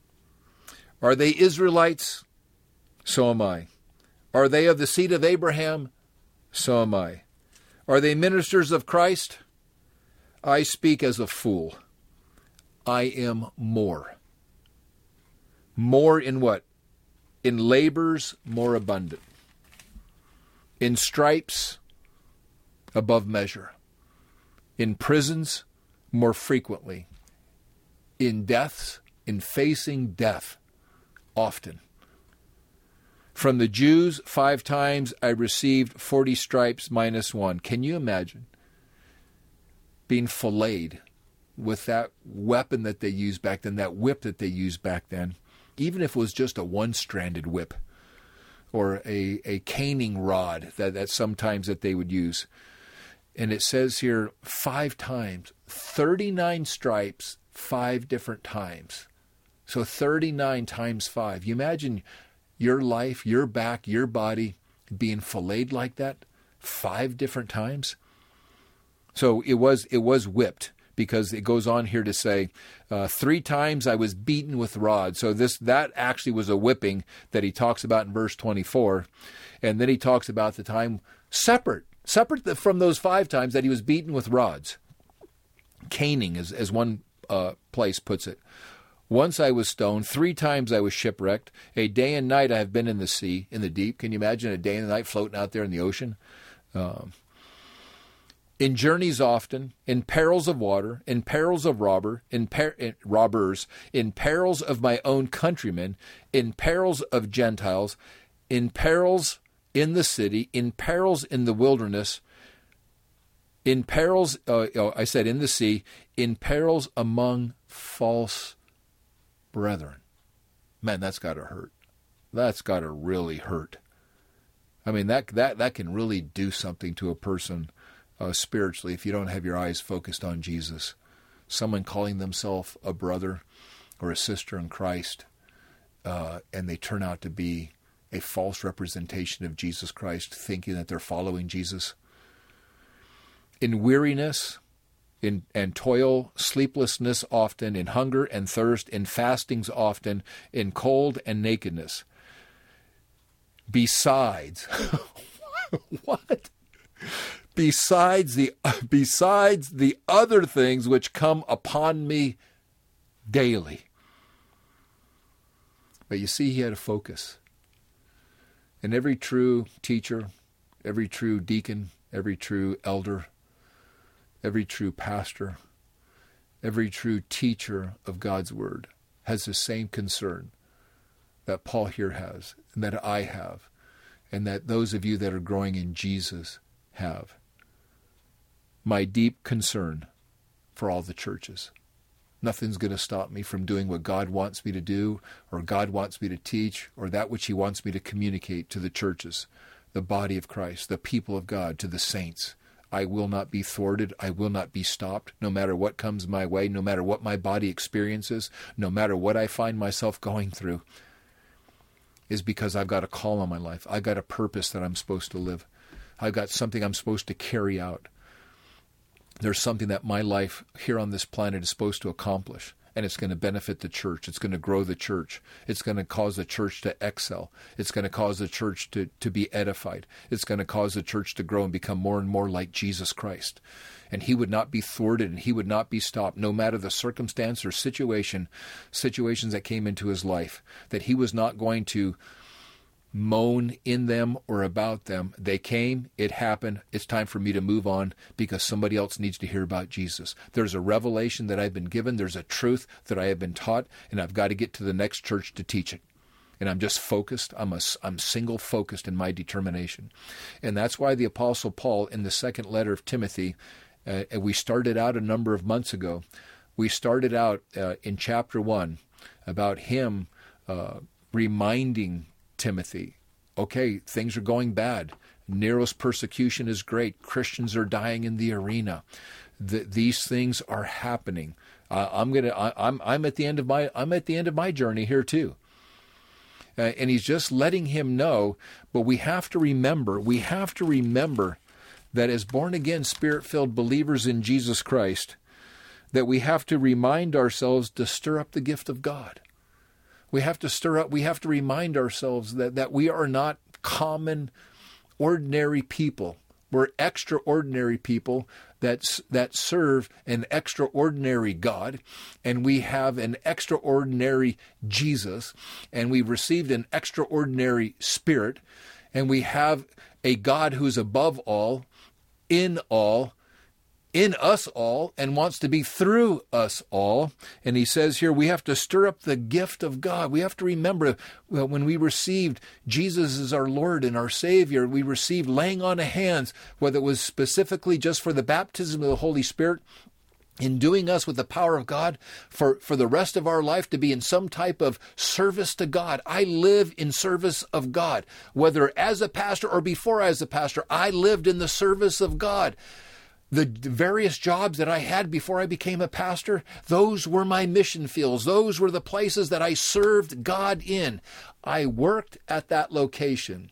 Are they Israelites? So am I. Are they of the seed of Abraham? So am I. Are they ministers of Christ? I speak as a fool. I am more. More in what? In labors more abundant. In stripes above measure. In prisons more frequently. In deaths, in facing death, often. From the Jews, five times I received forty stripes minus one. Can you imagine being filleted with that weapon that they used back then, that whip that they used back then, even if it was just a one-stranded whip or a, a caning rod that, that sometimes that they would use. And it says here, five times, thirty-nine stripes, five different times. So thirty-nine times five. You imagine your life, your back, your body being filleted like that five different times. So it was it was whipped, because it goes on here to say, uh, three times I was beaten with rods. So this that actually was a whipping that he talks about in verse twenty-four. And then he talks about the time separate, separate from those five times that he was beaten with rods. Caning, as, as one Uh, place puts it. Once I was stoned, three times I was shipwrecked. A day and night I have been in the sea, in the deep. Can you imagine a day and a night floating out there in the ocean? Um, in journeys often, in perils of water, in perils of robber, in, per- in robbers, in perils of my own countrymen, in perils of Gentiles, in perils in the city, in perils in the wilderness, in perils, uh, oh, I said in the sea, in perils among false brethren. Man, that's got to hurt. That's got to really hurt. I mean, that that that can really do something to a person uh, spiritually if you don't have your eyes focused on Jesus. someone calling themselves a brother or a sister in Christ, uh, and they turn out to be a false representation of Jesus Christ, thinking that they're following Jesus. In weariness in, and toil, sleeplessness often, in hunger and thirst, in fastings often, in cold and nakedness. Besides, what? Besides the besides the other things which come upon me daily. But you see, he had a focus. And every true teacher, every true deacon, every true elder, every true pastor, every true teacher of God's word has the same concern that Paul here has, and that I have, and that those of you that are growing in Jesus have. My deep concern for all the churches. Nothing's going to stop me from doing what God wants me to do, or God wants me to teach, or that which he wants me to communicate to the churches, the body of Christ, the people of God, to the saints. I will not be thwarted. I will not be stopped, no matter what comes my way, no matter what my body experiences, no matter what I find myself going through, is because I've got a call on my life. I've got a purpose that I'm supposed to live. I've got something I'm supposed to carry out. There's something that my life here on this planet is supposed to accomplish, and it's going to benefit the church. It's going to grow the church. It's going to cause the church to excel. It's going to cause the church to, to be edified. It's going to cause the church to grow and become more and more like Jesus Christ. And he would not be thwarted, and he would not be stopped, no matter the circumstance or situation, situations that came into his life, that he was not going to moan in them or about them. They came, it happened, it's time for me to move on because somebody else needs to hear about Jesus. There's a revelation that I've been given, there's a truth that I have been taught, and I've got to get to the next church to teach it. And I'm just focused, I'm, a, I'm single focused in my determination. And that's why the Apostle Paul, in the second letter of Timothy, uh, and we started out a number of months ago, we started out uh, in chapter one about him uh, reminding Timothy, okay, things are going bad. Nero's persecution is great. Christians are dying in the arena. The, these things are happening. Uh, I'm gonna. I, I'm. I'm at the end of my. I'm at the end of my journey here too. Uh, and he's just letting him know. But we have to remember. We have to remember that as born again, spirit-filled believers in Jesus Christ, that we have to remind ourselves to stir up the gift of God. We have to stir up, we have to remind ourselves that, that we are not common, ordinary people. We're extraordinary people that, that serve an extraordinary God, and we have an extraordinary Jesus, and we've received an extraordinary Spirit, and we have a God who's above all, in all, in us all, and wants to be through us all. And he says here, we have to stir up the gift of God. We have to remember, well, when we received Jesus as our Lord and our Savior, we received laying on of hands, whether it was specifically just for the baptism of the Holy Spirit, enduing us with the power of God for, for the rest of our life to be in some type of service to God. I live in service of God. Whether as a pastor or before as a pastor, I lived in the service of God. The various jobs that I had before I became a pastor, those were my mission fields. Those were the places that I served God in. I worked at that location.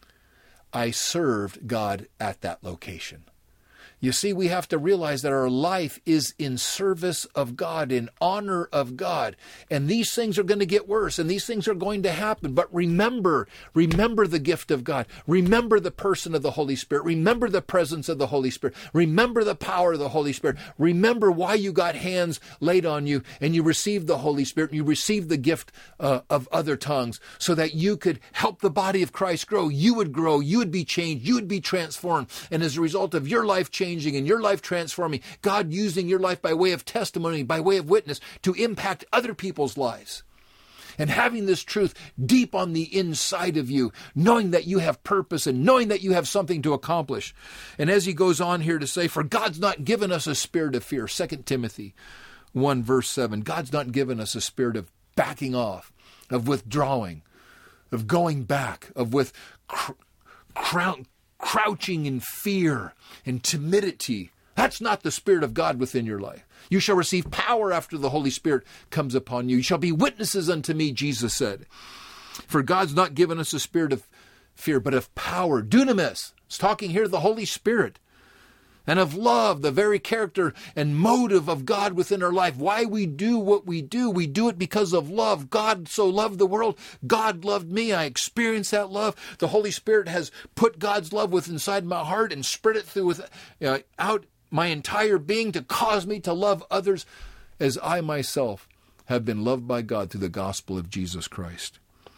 I served God at that location. You see, we have to realize that our life is in service of God, in honor of God. And these things are going to get worse, and these things are going to happen. But remember, remember the gift of God. Remember the person of the Holy Spirit. Remember the presence of the Holy Spirit. Remember the power of the Holy Spirit. Remember why you got hands laid on you, and you received the Holy Spirit, and you received the gift uh, of other tongues, so that you could help the body of Christ grow. You would grow. You would be changed. You would be transformed. And as a result of your life changing, and your life transforming, God using your life by way of testimony, by way of witness, to impact other people's lives. And having this truth deep on the inside of you, knowing that you have purpose and knowing that you have something to accomplish. And as he goes on here to say, for God's not given us a spirit of fear. Second Timothy one verse seven. God's not given us a spirit of backing off, of withdrawing, of going back, of with cr- crown. crouching in fear and timidity. That's not the Spirit of God within your life. You shall receive power after the Holy Spirit comes upon you. You shall be witnesses unto me, Jesus said. For God's not given us a spirit of fear, but of power. Dunamis. It's talking here of the Holy Spirit. And of love, the very character and motive of God within our life. Why we do what we do. We do it because of love. God so loved the world. God loved me. I experienced that love. The Holy Spirit has put God's love within inside my heart and spread it through with, uh, out my entire being to cause me to love others as I myself have been loved by God through the gospel of Jesus Christ.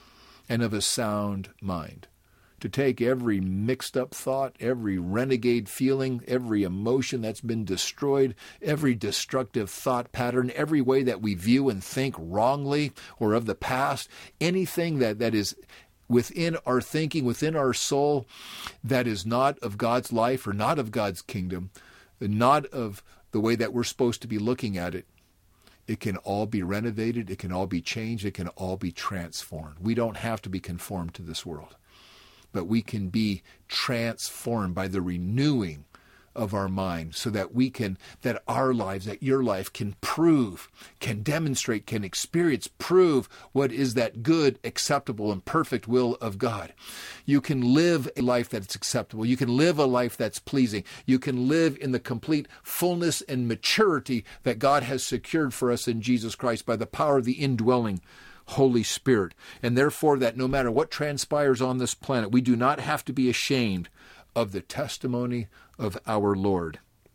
And of a sound mind. To take every mixed up thought, every renegade feeling, every emotion that's been destroyed, every destructive thought pattern, every way that we view and think wrongly or of the past, anything that, that is within our thinking, within our soul, that is not of God's life or not of God's kingdom, not of the way that we're supposed to be looking at it, it can all be renovated, it can all be changed, it can all be transformed. We don't have to be conformed to this world. But we can be transformed by the renewing of our mind so that we can, that our lives, that your life can prove, can demonstrate, can experience, prove what is that good, acceptable, and perfect will of God. You can live a life that's acceptable. You can live a life that's pleasing. You can live in the complete fullness and maturity that God has secured for us in Jesus Christ by the power of the indwelling Holy Spirit. And therefore that no matter what transpires on this planet, we do not have to be ashamed of the testimony of our Lord.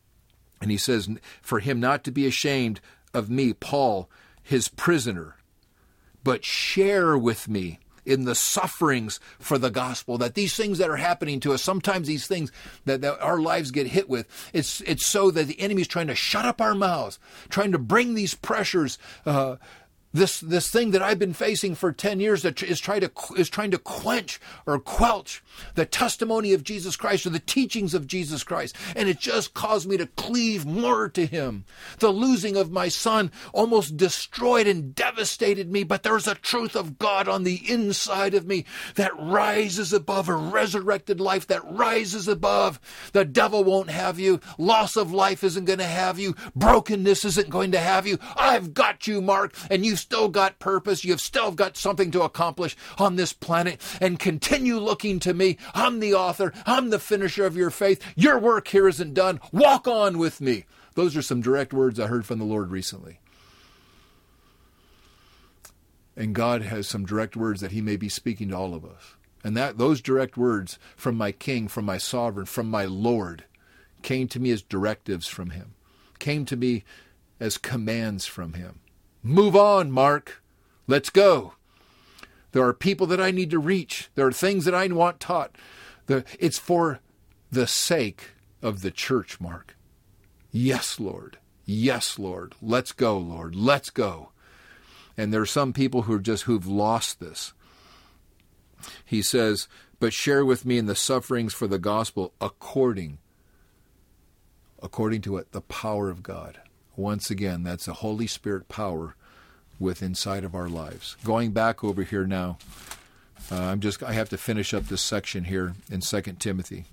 And he says, for him not to be ashamed of me, Paul, his prisoner, but share with me in the sufferings for the gospel. That these things that are happening to us, sometimes these things that, that our lives get hit with, it's it's so that the enemy is trying to shut up our mouths, trying to bring these pressures, uh, This this thing that I've been facing for ten years that is trying to is trying to quench or quelch the testimony of Jesus Christ or the teachings of Jesus Christ. And it just caused me to cleave more to him. The losing of my son almost destroyed and devastated me, but there's a truth of God on the inside of me that rises above a resurrected life, that rises above. The devil won't have you. Loss of life isn't going to have you. Brokenness isn't going to have you. I've got you, Mark, and you've still got purpose. You've still got something to accomplish on this planet, and continue looking to me. I'm the author. I'm the finisher of your faith. Your work here isn't done. Walk on with me. Those are some direct words I heard from the Lord recently. And God has some direct words that he may be speaking to all of us. And that those direct words from my King, from my Sovereign, from my Lord, came to me as directives from him, came to me as commands from him. Move on, Mark. Let's go. There are people that I need to reach. There are things that I want taught. The, it's for the sake of the church, Mark. Yes, Lord. Yes, Lord. Let's go, Lord. Let's go. And there are some people who are just who've lost this. He says, but share with me in the sufferings for the gospel according, according to what? The power of God. Once again, that's the Holy Spirit power within inside of our lives. Going back over here now, uh, I'm just I have to finish up this section here in Second Timothy.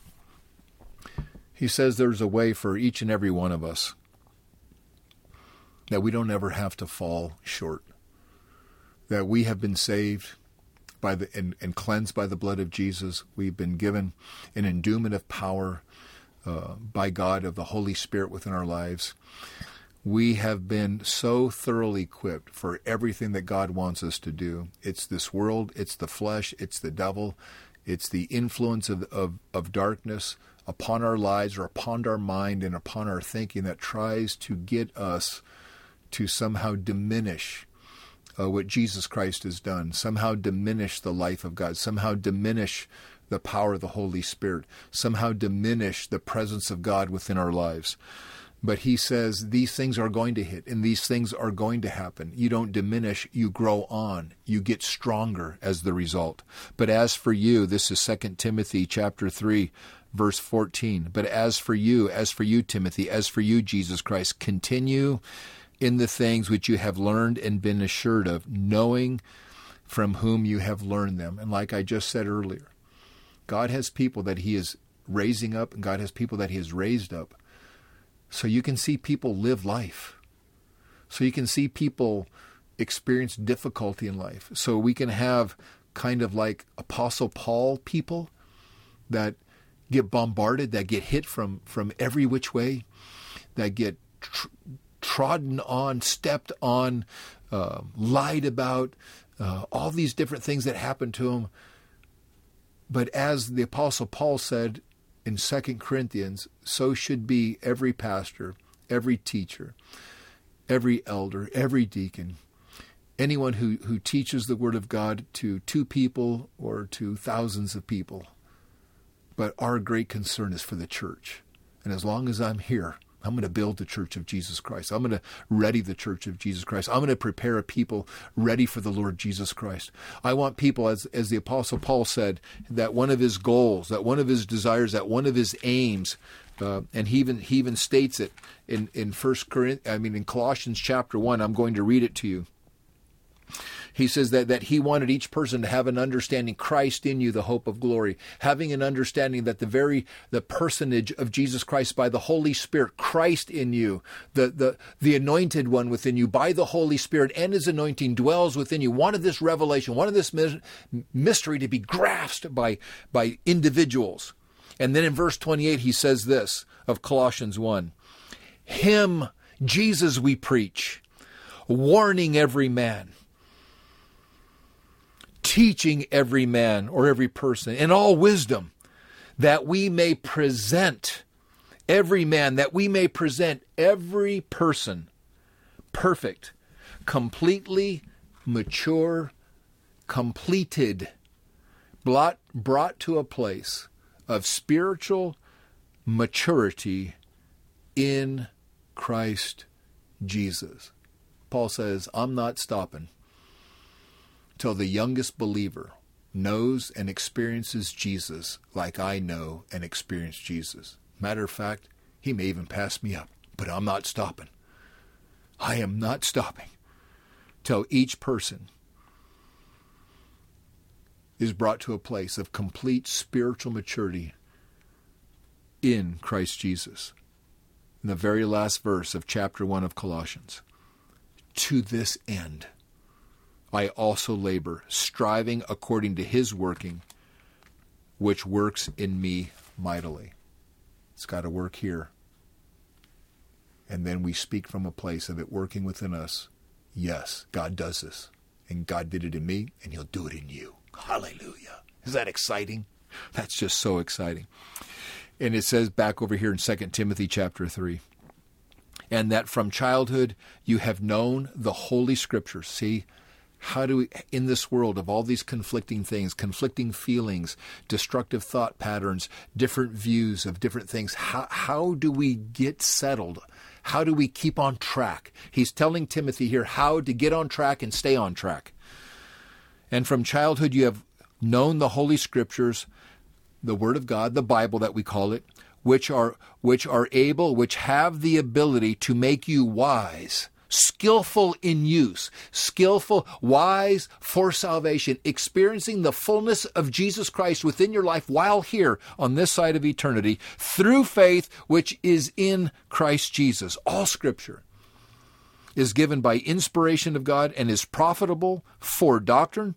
He says there's a way for each and every one of us that we don't ever have to fall short. That we have been saved by the and, and cleansed by the blood of Jesus. We've been given an endowment of power Uh, by God of the Holy Spirit within our lives. We have been so thoroughly equipped for everything that God wants us to do. It's this world, it's the flesh, it's the devil, it's the influence of, of, of darkness upon our lives or upon our mind and upon our thinking that tries to get us to somehow diminish uh, what Jesus Christ has done, somehow diminish the life of God, somehow diminish the power of the Holy Spirit, somehow diminish the presence of God within our lives. But he says these things are going to hit and these things are going to happen. You don't diminish, you grow on. You get stronger as the result. But as for you, this is Second Timothy chapter three, verse fourteen. But as for you, as for you, Timothy, as for you, Jesus Christ, continue in the things which you have learned and been assured of, knowing from whom you have learned them. And like I just said earlier, God has people that he is raising up, and God has people that he has raised up so you can see people live life. So you can see people experience difficulty in life. So we can have kind of like Apostle Paul people that get bombarded, that get hit from, from every which way, that get tr- trodden on, stepped on, uh, lied about, uh, all these different things that happen to them. But as the Apostle Paul said in Second Corinthians, so should be every pastor, every teacher, every elder, every deacon, anyone who, who teaches the Word of God to two people or to thousands of people. But our great concern is for the church. And as long as I'm here, I'm going to build the church of Jesus Christ. I'm going to ready the church of Jesus Christ. I'm going to prepare a people ready for the Lord Jesus Christ. I want people, as, as the Apostle Paul said, that one of his goals, that one of his desires, that one of his aims, uh, and he even he even states it in in First Corinthians, I mean in Colossians chapter one. I'm going to read it to you. He says that, that he wanted each person to have an understanding, Christ in you, the hope of glory. Having an understanding that the very, the personage of Jesus Christ by the Holy Spirit, Christ in you, the, the, the anointed one within you by the Holy Spirit and his anointing dwells within you. Wanted this revelation, wanted this mystery to be grasped by, by individuals. And then in verse twenty-eight, he says this of Colossians one, him, Jesus, we preach, warning every man, teaching every man or every person in all wisdom, that we may present every man, that we may present every person perfect, completely mature, completed, brought, brought to a place of spiritual maturity in Christ Jesus. Paul says, I'm not stopping till the youngest believer knows and experiences Jesus like I know and experience Jesus. Matter of fact, he may even pass me up, but I'm not stopping. I am not stopping till each person is brought to a place of complete spiritual maturity in Christ Jesus. In the very last verse of chapter one of Colossians, to this end, I also labor, striving according to his working, which works in me mightily. It's got to work here. And then we speak from a place of it working within us. Yes, God does this. And God did it in me, and he'll do it in you. Hallelujah. Is that exciting? That's just so exciting. And it says back over here in Second Timothy chapter three, and that from childhood you have known the Holy Scriptures. See, how do we, in this world of all these conflicting things, conflicting feelings, destructive thought patterns, different views of different things, how, how do we get settled? How do we keep on track? He's telling Timothy here how to get on track and stay on track. And from childhood you have known the Holy Scriptures, the Word of God, the Bible that we call it, which are which are able, which have the ability to make you wise, skillful in use, skillful, wise for salvation, experiencing the fullness of Jesus Christ within your life while here on this side of eternity, through faith which is in Christ Jesus. All Scripture is given by inspiration of God and is profitable for doctrine.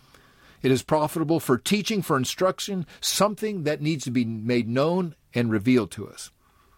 It is profitable for teaching, for instruction, something that needs to be made known and revealed to us.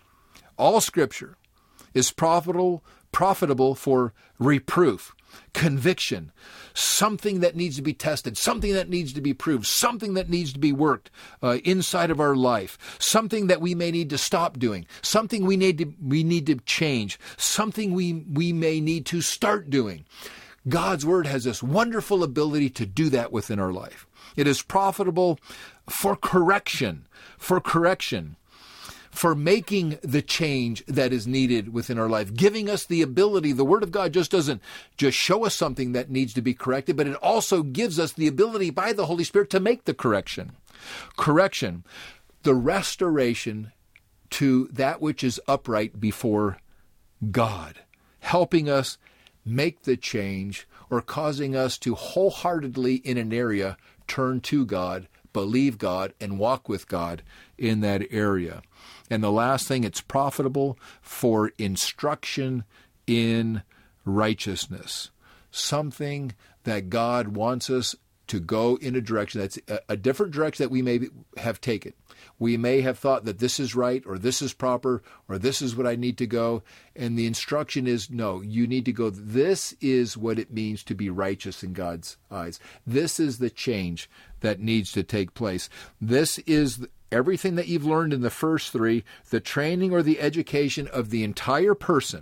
All Scripture is profitable profitable for reproof, conviction, something that needs to be tested, something that needs to be proved, something that needs to be worked uh, inside of our life, something that we may need to stop doing, something we need to we need to change, something we we may need to start doing. God's Word has this wonderful ability to do that within our life. It is profitable for correction, for correction, for making the change that is needed within our life, giving us the ability. The Word of God just doesn't just show us something that needs to be corrected, but it also gives us the ability by the Holy Spirit to make the correction. Correction, the restoration to that which is upright before God, helping us make the change or causing us to wholeheartedly in an area turn to God believe God, and walk with God in that area. And the last thing, it's profitable for instruction in righteousness. Something that God wants us to go in a direction that's a, a different direction that we may be, have taken. We may have thought that this is right, or this is proper, or this is what I need to go. And the instruction is, no, you need to go. This is what it means to be righteous in God's eyes. This is the change that needs to take place. This is everything that you've learned in the first three, the training or the education of the entire person,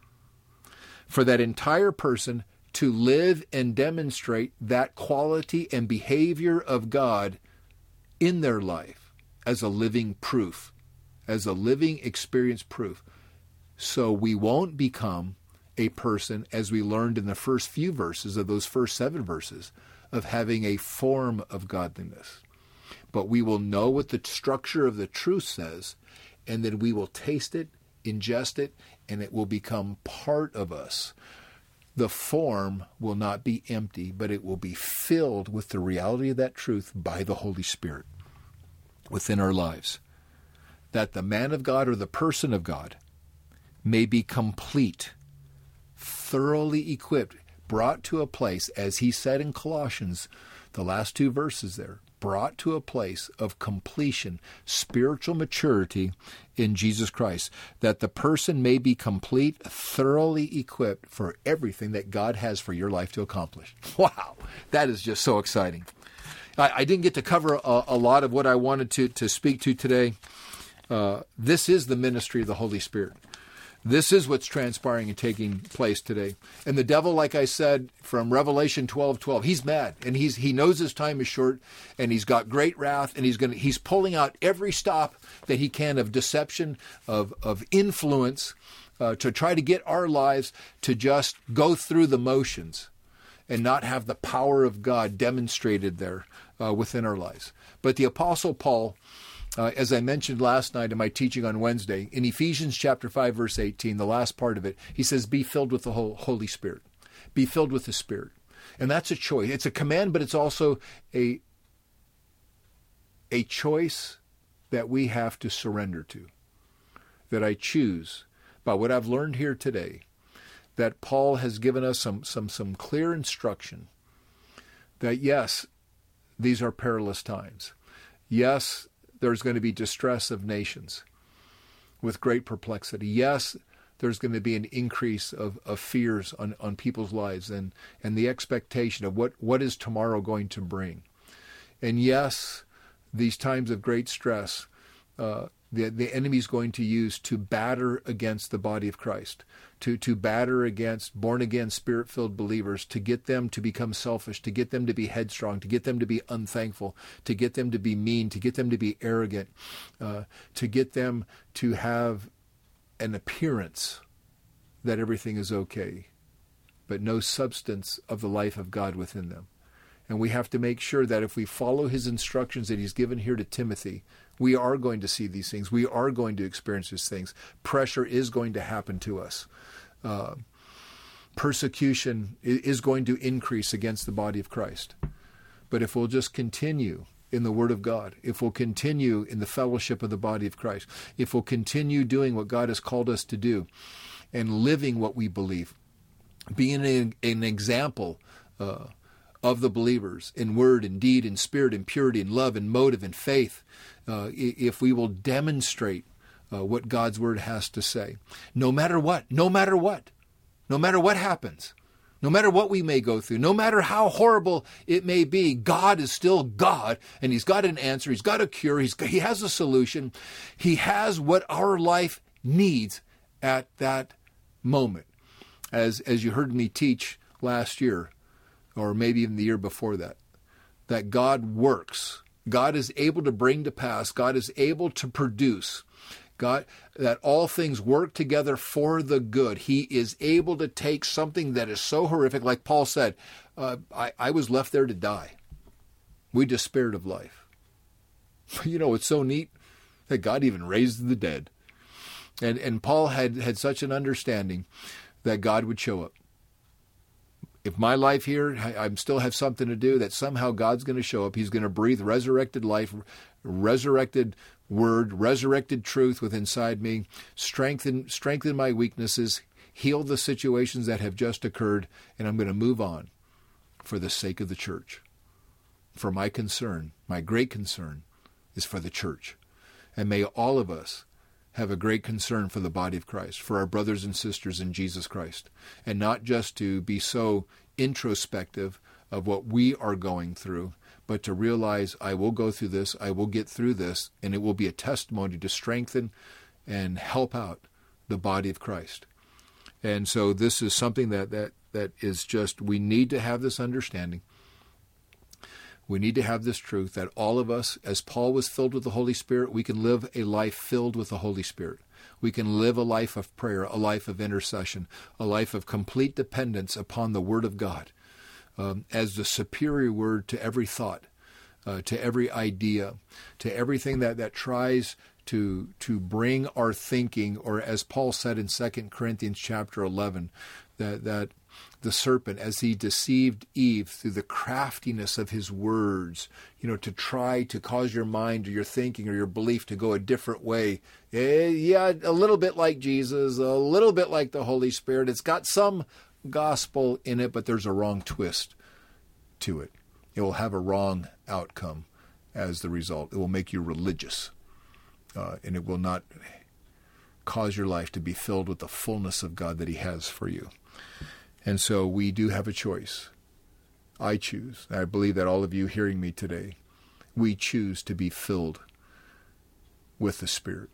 for that entire person to live and demonstrate that quality and behavior of God in their life as a living proof, as a living experience proof. So we won't become a person, as we learned in the first few verses of those first seven verses, of having a form of godliness. But we will know what the structure of the truth says, and then we will taste it, ingest it, and it will become part of us. The form will not be empty, but it will be filled with the reality of that truth by the Holy Spirit within our lives. That the man of God or the person of God may be complete, thoroughly equipped, brought to a place, as he said in Colossians, the last two verses there, brought to a place of completion, spiritual maturity in Jesus Christ, that the person may be complete, thoroughly equipped for everything that God has for your life to accomplish. Wow, that is just so exciting. I, I didn't get to cover a, a lot of what I wanted to, to speak to today. Uh, this is the ministry of the Holy Spirit. This is what's transpiring and taking place today. And the devil, like I said, from Revelation twelve twelve, he's mad, and he's he knows his time is short, and he's got great wrath, and he's going he's pulling out every stop that he can of deception, of of influence, uh, to try to get our lives to just go through the motions and not have the power of God demonstrated there uh, within our lives. But the Apostle Paul, Uh, as I mentioned last night in my teaching on Wednesday, in Ephesians chapter five, verse eighteen, the last part of it, he says, be filled with the Holy Spirit. Be filled with the Spirit. And that's a choice. It's a command, but it's also a, a choice that we have to surrender to, that I choose by what I've learned here today, that Paul has given us some, some, some clear instruction that, yes, these are perilous times. Yes, there's going to be distress of nations with great perplexity. Yes, there's going to be an increase of, of fears on, on people's lives and, and the expectation of what, what is tomorrow going to bring. And yes, these times of great stress, uh, the, the enemy is going to use to batter against the body of Christ, to, to batter against born-again, spirit-filled believers, to get them to become selfish, to get them to be headstrong, to get them to be unthankful, to get them to be mean, to get them to be arrogant, uh, to get them to have an appearance that everything is okay, but no substance of the life of God within them. And we have to make sure that if we follow his instructions that he's given here to Timothy, we are going to see these things. We are going to experience these things. Pressure is going to happen to us. Uh, persecution is going to increase against the body of Christ. But if we'll just continue in the Word of God, if we'll continue in the fellowship of the body of Christ, if we'll continue doing what God has called us to do and living what we believe, being an, an example uh, of the believers in word and deed and spirit and purity and love and motive and faith, uh, if we will demonstrate uh, what God's word has to say, no matter what, no matter what, no matter what happens, no matter what we may go through, no matter how horrible it may be, God is still God, and he's got an answer, he's got a cure, he's, he has a solution, he has what our life needs at that moment. As, as you heard me teach last year, or maybe even the year before that, that God works. God is able to bring to pass. God is able to produce. God, that all things work together for the good. He is able to take something that is so horrific, like Paul said, uh, I, I was left there to die. We despaired of life. You know, it's so neat that God even raised the dead. And, and Paul had, had such an understanding that God would show up. if my life here, I, I still have something to do, that somehow God's going to show up. He's going to breathe resurrected life, resurrected word, resurrected truth within inside me, strengthen, strengthen my weaknesses, heal the situations that have just occurred, and I'm going to move on for the sake of the church. For my concern, my great concern, is for the church. And may all of us have a great concern for the body of Christ, for our brothers and sisters in Jesus Christ, and not just to be so introspective of what we are going through, but to realize I will go through this, I will get through this, and it will be a testimony to strengthen and help out the body of Christ. And so this is something that, that, that is just, we need to have this understanding. We need to have this truth that all of us, as Paul was filled with the Holy Spirit, we can live a life filled with the Holy Spirit. We can live a life of prayer, a life of intercession, a life of complete dependence upon the Word of God um, as the superior word to every thought, uh, to every idea, to everything that, that tries to to bring our thinking, or as Paul said in Second Corinthians chapter eleven, that that the serpent, as he deceived Eve through the craftiness of his words, you know, to try to cause your mind or your thinking or your belief to go a different way. Eh, yeah, a little bit like Jesus, a little bit like the Holy Spirit. It's got some gospel in it, but there's a wrong twist to it. It will have a wrong outcome as the result. It will make you religious, uh, and it will not cause your life to be filled with the fullness of God that He has for you. And so we do have a choice. I choose. I believe that all of you hearing me today, we choose to be filled with the Spirit.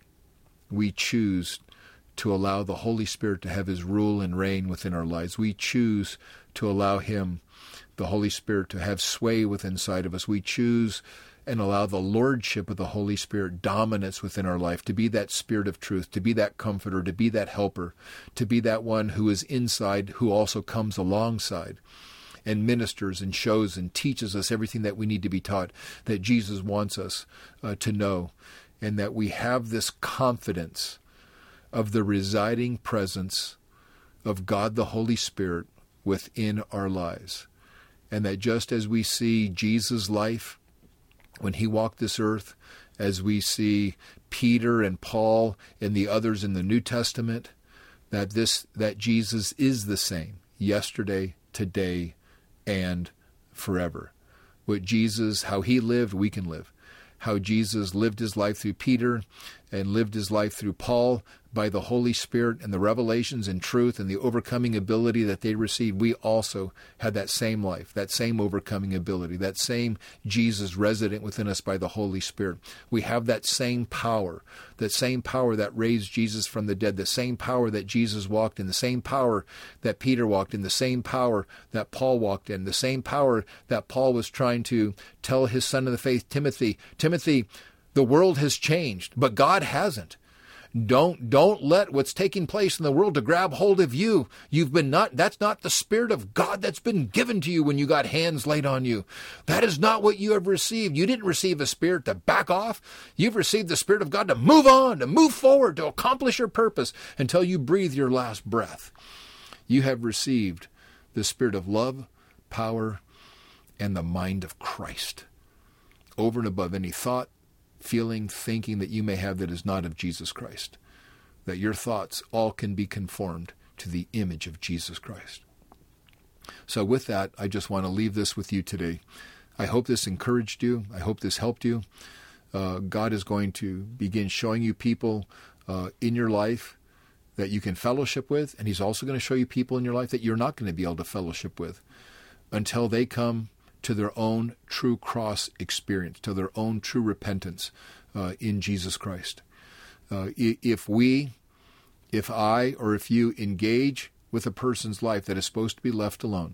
We choose to allow the Holy Spirit to have His rule and reign within our lives. We choose to allow Him, the Holy Spirit, to have sway within inside of us. We choose and allow the lordship of the Holy Spirit dominance within our life, to be that Spirit of truth, to be that comforter, to be that helper, to be that one who is inside, who also comes alongside and ministers and shows and teaches us everything that we need to be taught, that Jesus wants us uh, to know, and that we have this confidence of the residing presence of God the Holy Spirit within our lives. And that just as we see Jesus' life when He walked this earth, as we see Peter and Paul and the others in the New Testament, that this that Jesus is the same yesterday, today, and forever. What Jesus, how He lived, we can live. How Jesus lived His life through Peter and lived His life through Paul by the Holy Spirit and the revelations and truth and the overcoming ability that they received, we also had that same life, that same overcoming ability, that same Jesus resident within us by the Holy Spirit. We have that same power, that same power that raised Jesus from the dead, the same power that Jesus walked in, the same power that Peter walked in, the same power that Paul walked in, the same power that Paul was trying to tell his son of the faith, Timothy, Timothy, the world has changed, but God hasn't. Don't don't let what's taking place in the world to grab hold of you. You've been not that's not the Spirit of God that's been given to you when you got hands laid on you. That is not what you have received. You didn't receive a spirit to back off. You've received the Spirit of God to move on, to move forward, to accomplish your purpose until you breathe your last breath. You have received the Spirit of love, power, and the mind of Christ, over and above any thought, feeling, thinking that you may have that is not of Jesus Christ. That your thoughts all can be conformed to the image of Jesus Christ. So with that, I just want to leave this with you today. I hope this encouraged you. I hope this helped you. Uh, God is going to begin showing you people uh, in your life that you can fellowship with, and He's also going to show you people in your life that you're not going to be able to fellowship with until they come to their own true cross experience, to their own true repentance uh, in Jesus Christ. Uh, if we, if I, or if you engage with a person's life that is supposed to be left alone,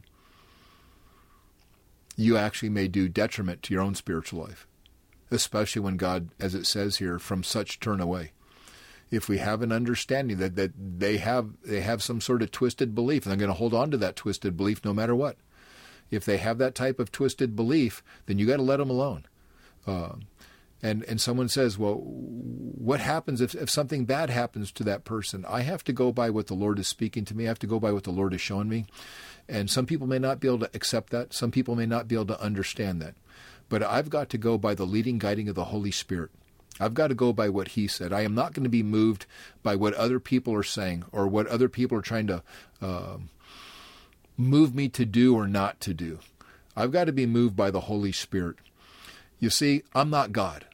you actually may do detriment to your own spiritual life, especially when God, as it says here, from such turn away. If we have an understanding that, that they have they have some sort of twisted belief, and they're going to hold on to that twisted belief no matter what. If they have that type of twisted belief, then you got to let them alone. Uh, And and someone says, well, what happens if, if something bad happens to that person? I have to go by what the Lord is speaking to me. I have to go by what the Lord has shown me. And some people may not be able to accept that. Some people may not be able to understand that. But I've got to go by the leading, guiding of the Holy Spirit. I've got to go by what he said. I am not going to be moved by what other people are saying or what other people are trying to uh, move me to do or not to do. I've got to be moved by the Holy Spirit. You see, I'm not God.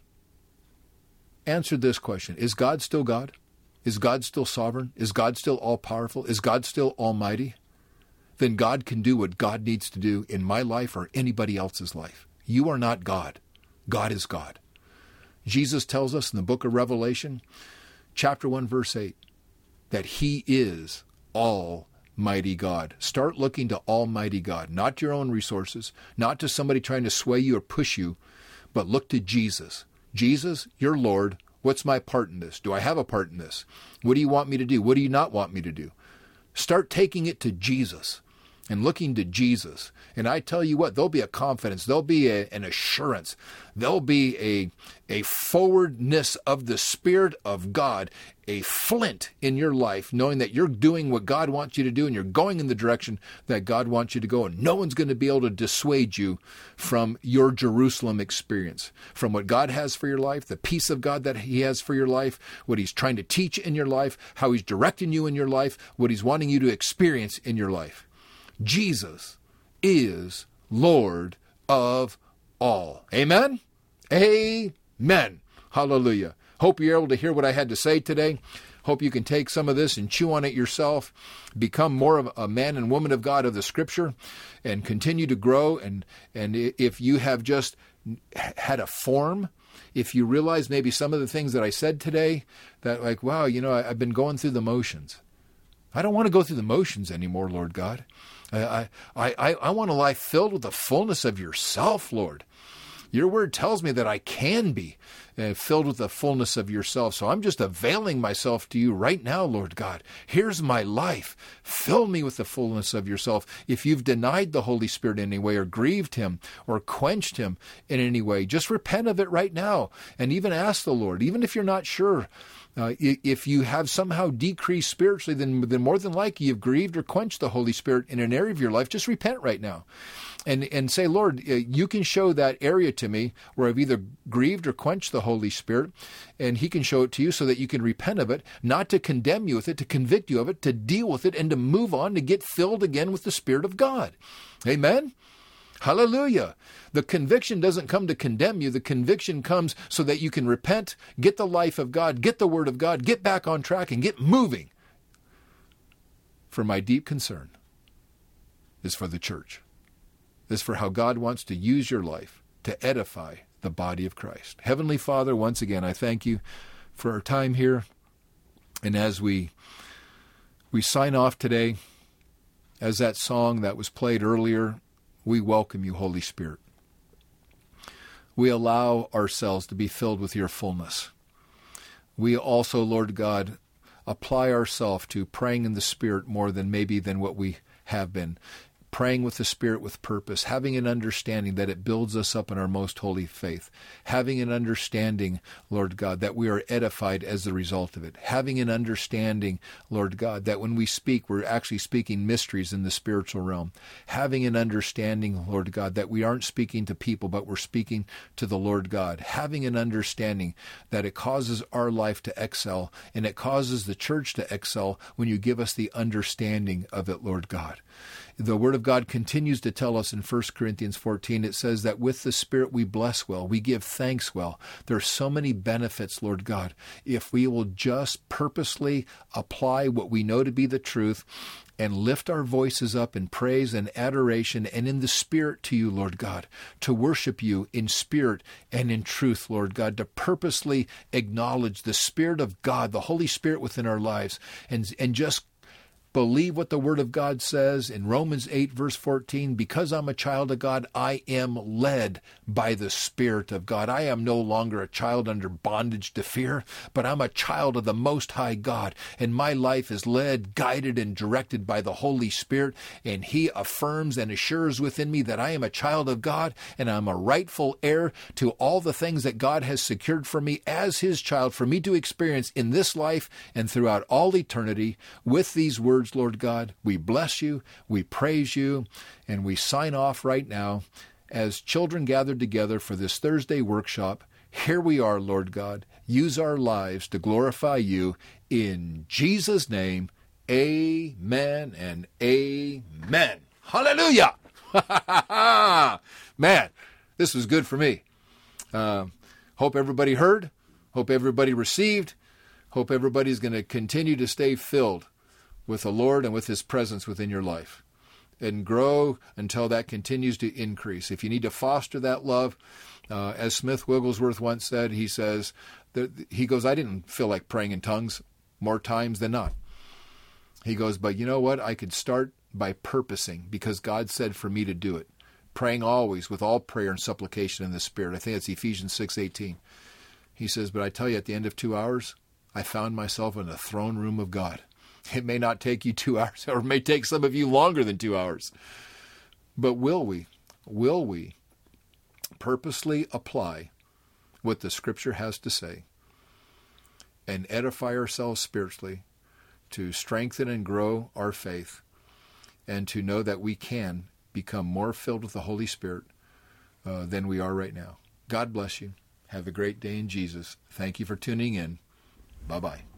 Answer this question. Is God still God? Is God still sovereign? Is God still all-powerful? Is God still almighty? Then God can do what God needs to do in my life or anybody else's life. You are not God. God is God. Jesus tells us in the book of Revelation, chapter one, verse eight, that he is almighty God. Start looking to almighty God, not to your own resources, not to somebody trying to sway you or push you, but look to Jesus. Jesus, your Lord, what's my part in this? Do I have a part in this? What do you want me to do? What do you not want me to do? Start taking it to Jesus and looking to Jesus. And I tell you what, there'll be a confidence, there'll be a, an assurance, there'll be a, a forwardness of the Spirit of God, a flint in your life, knowing that you're doing what God wants you to do and you're going in the direction that God wants you to go. And no one's going to be able to dissuade you from your Jerusalem experience, from what God has for your life, the peace of God that he has for your life, what he's trying to teach in your life, how he's directing you in your life, what he's wanting you to experience in your life. Jesus is Lord of all. Amen? Amen. Hallelujah. Hope you're able to hear what I had to say today. Hope you can take some of this and chew on it yourself. Become more of a man and woman of God of the Scripture and continue to grow. And, and if you have just had a form, if you realize maybe some of the things that I said today, that like, wow, you know, I, I've been going through the motions. I don't want to go through the motions anymore, Lord God. I, I, I, I want a life filled with the fullness of yourself, Lord. Your word tells me that I can be uh, filled with the fullness of yourself. So I'm just availing myself to you right now, Lord God. Here's my life. Fill me with the fullness of yourself. If you've denied the Holy Spirit in any way or grieved him or quenched him in any way, just repent of it right now and even ask the Lord, even if you're not sure. Uh, if you have somehow decreased spiritually, then, then more than likely you've grieved or quenched the Holy Spirit in an area of your life. Just repent right now and, and say, Lord, you can show that area to me where I've either grieved or quenched the Holy Spirit, and he can show it to you so that you can repent of it, not to condemn you with it, to convict you of it, to deal with it, and to move on, to get filled again with the Spirit of God. Amen? Hallelujah. The conviction doesn't come to condemn you. The conviction comes so that you can repent, get the life of God, get the word of God, get back on track, and get moving. For my deep concern is for the church. Is for how God wants to use your life to edify the body of Christ. Heavenly Father, once again, I thank you for our time here. And as we we sign off today, as that song that was played earlier, we welcome you, Holy Spirit. We allow ourselves to be filled with your fullness. We also, Lord God, apply ourselves to praying in the Spirit more than maybe than what we have been. Praying with the Spirit with purpose, having an understanding that it builds us up in our most holy faith, having an understanding, Lord God, that we are edified as the result of it, having an understanding, Lord God, that when we speak, we're actually speaking mysteries in the spiritual realm, having an understanding, Lord God, that we aren't speaking to people, but we're speaking to the Lord God, having an understanding that it causes our life to excel, and it causes the church to excel when you give us the understanding of it, Lord God. The Word of God continues to tell us in First Corinthians fourteen, it says that with the Spirit we bless well, we give thanks well. There are so many benefits, Lord God, if we will just purposely apply what we know to be the truth and lift our voices up in praise and adoration and in the Spirit to you, Lord God, to worship you in spirit and in truth, Lord God, to purposely acknowledge the Spirit of God, the Holy Spirit within our lives, and, and just Believe what the Word of God says in Romans eight, verse fourteen. Because I'm a child of God, I am led by the Spirit of God. I am no longer a child under bondage to fear, but I'm a child of the Most High God. And my life is led, guided, and directed by the Holy Spirit. And He affirms and assures within me that I am a child of God and I'm a rightful heir to all the things that God has secured for me as His child for me to experience in this life and throughout all eternity. With these words, Lord God, we bless you, we praise you, and we sign off right now as children gathered together for this Thursday workshop. Here we are, Lord God. Use our lives to glorify you. In Jesus' name, amen and amen. Hallelujah! Man, this was good for me. Uh, hope everybody heard. Hope everybody received. Hope everybody's going to continue to stay filled with the Lord and with His presence within your life and grow until that continues to increase. If you need to foster that love, uh, as Smith Wigglesworth once said, he says, that, he goes, I didn't feel like praying in tongues more times than not. He goes, but you know what? I could start by purposing because God said for me to do it. Praying always with all prayer and supplication in the Spirit. I think that's Ephesians six eighteen. He says, but I tell you, at the end of two hours, I found myself in the throne room of God. It may not take you two hours, or it may take some of you longer than two hours. But will we, will we purposely apply what the Scripture has to say and edify ourselves spiritually to strengthen and grow our faith and to know that we can become more filled with the Holy Spirit uh, than we are right now? God bless you. Have a great day in Jesus. Thank you for tuning in. Bye-bye.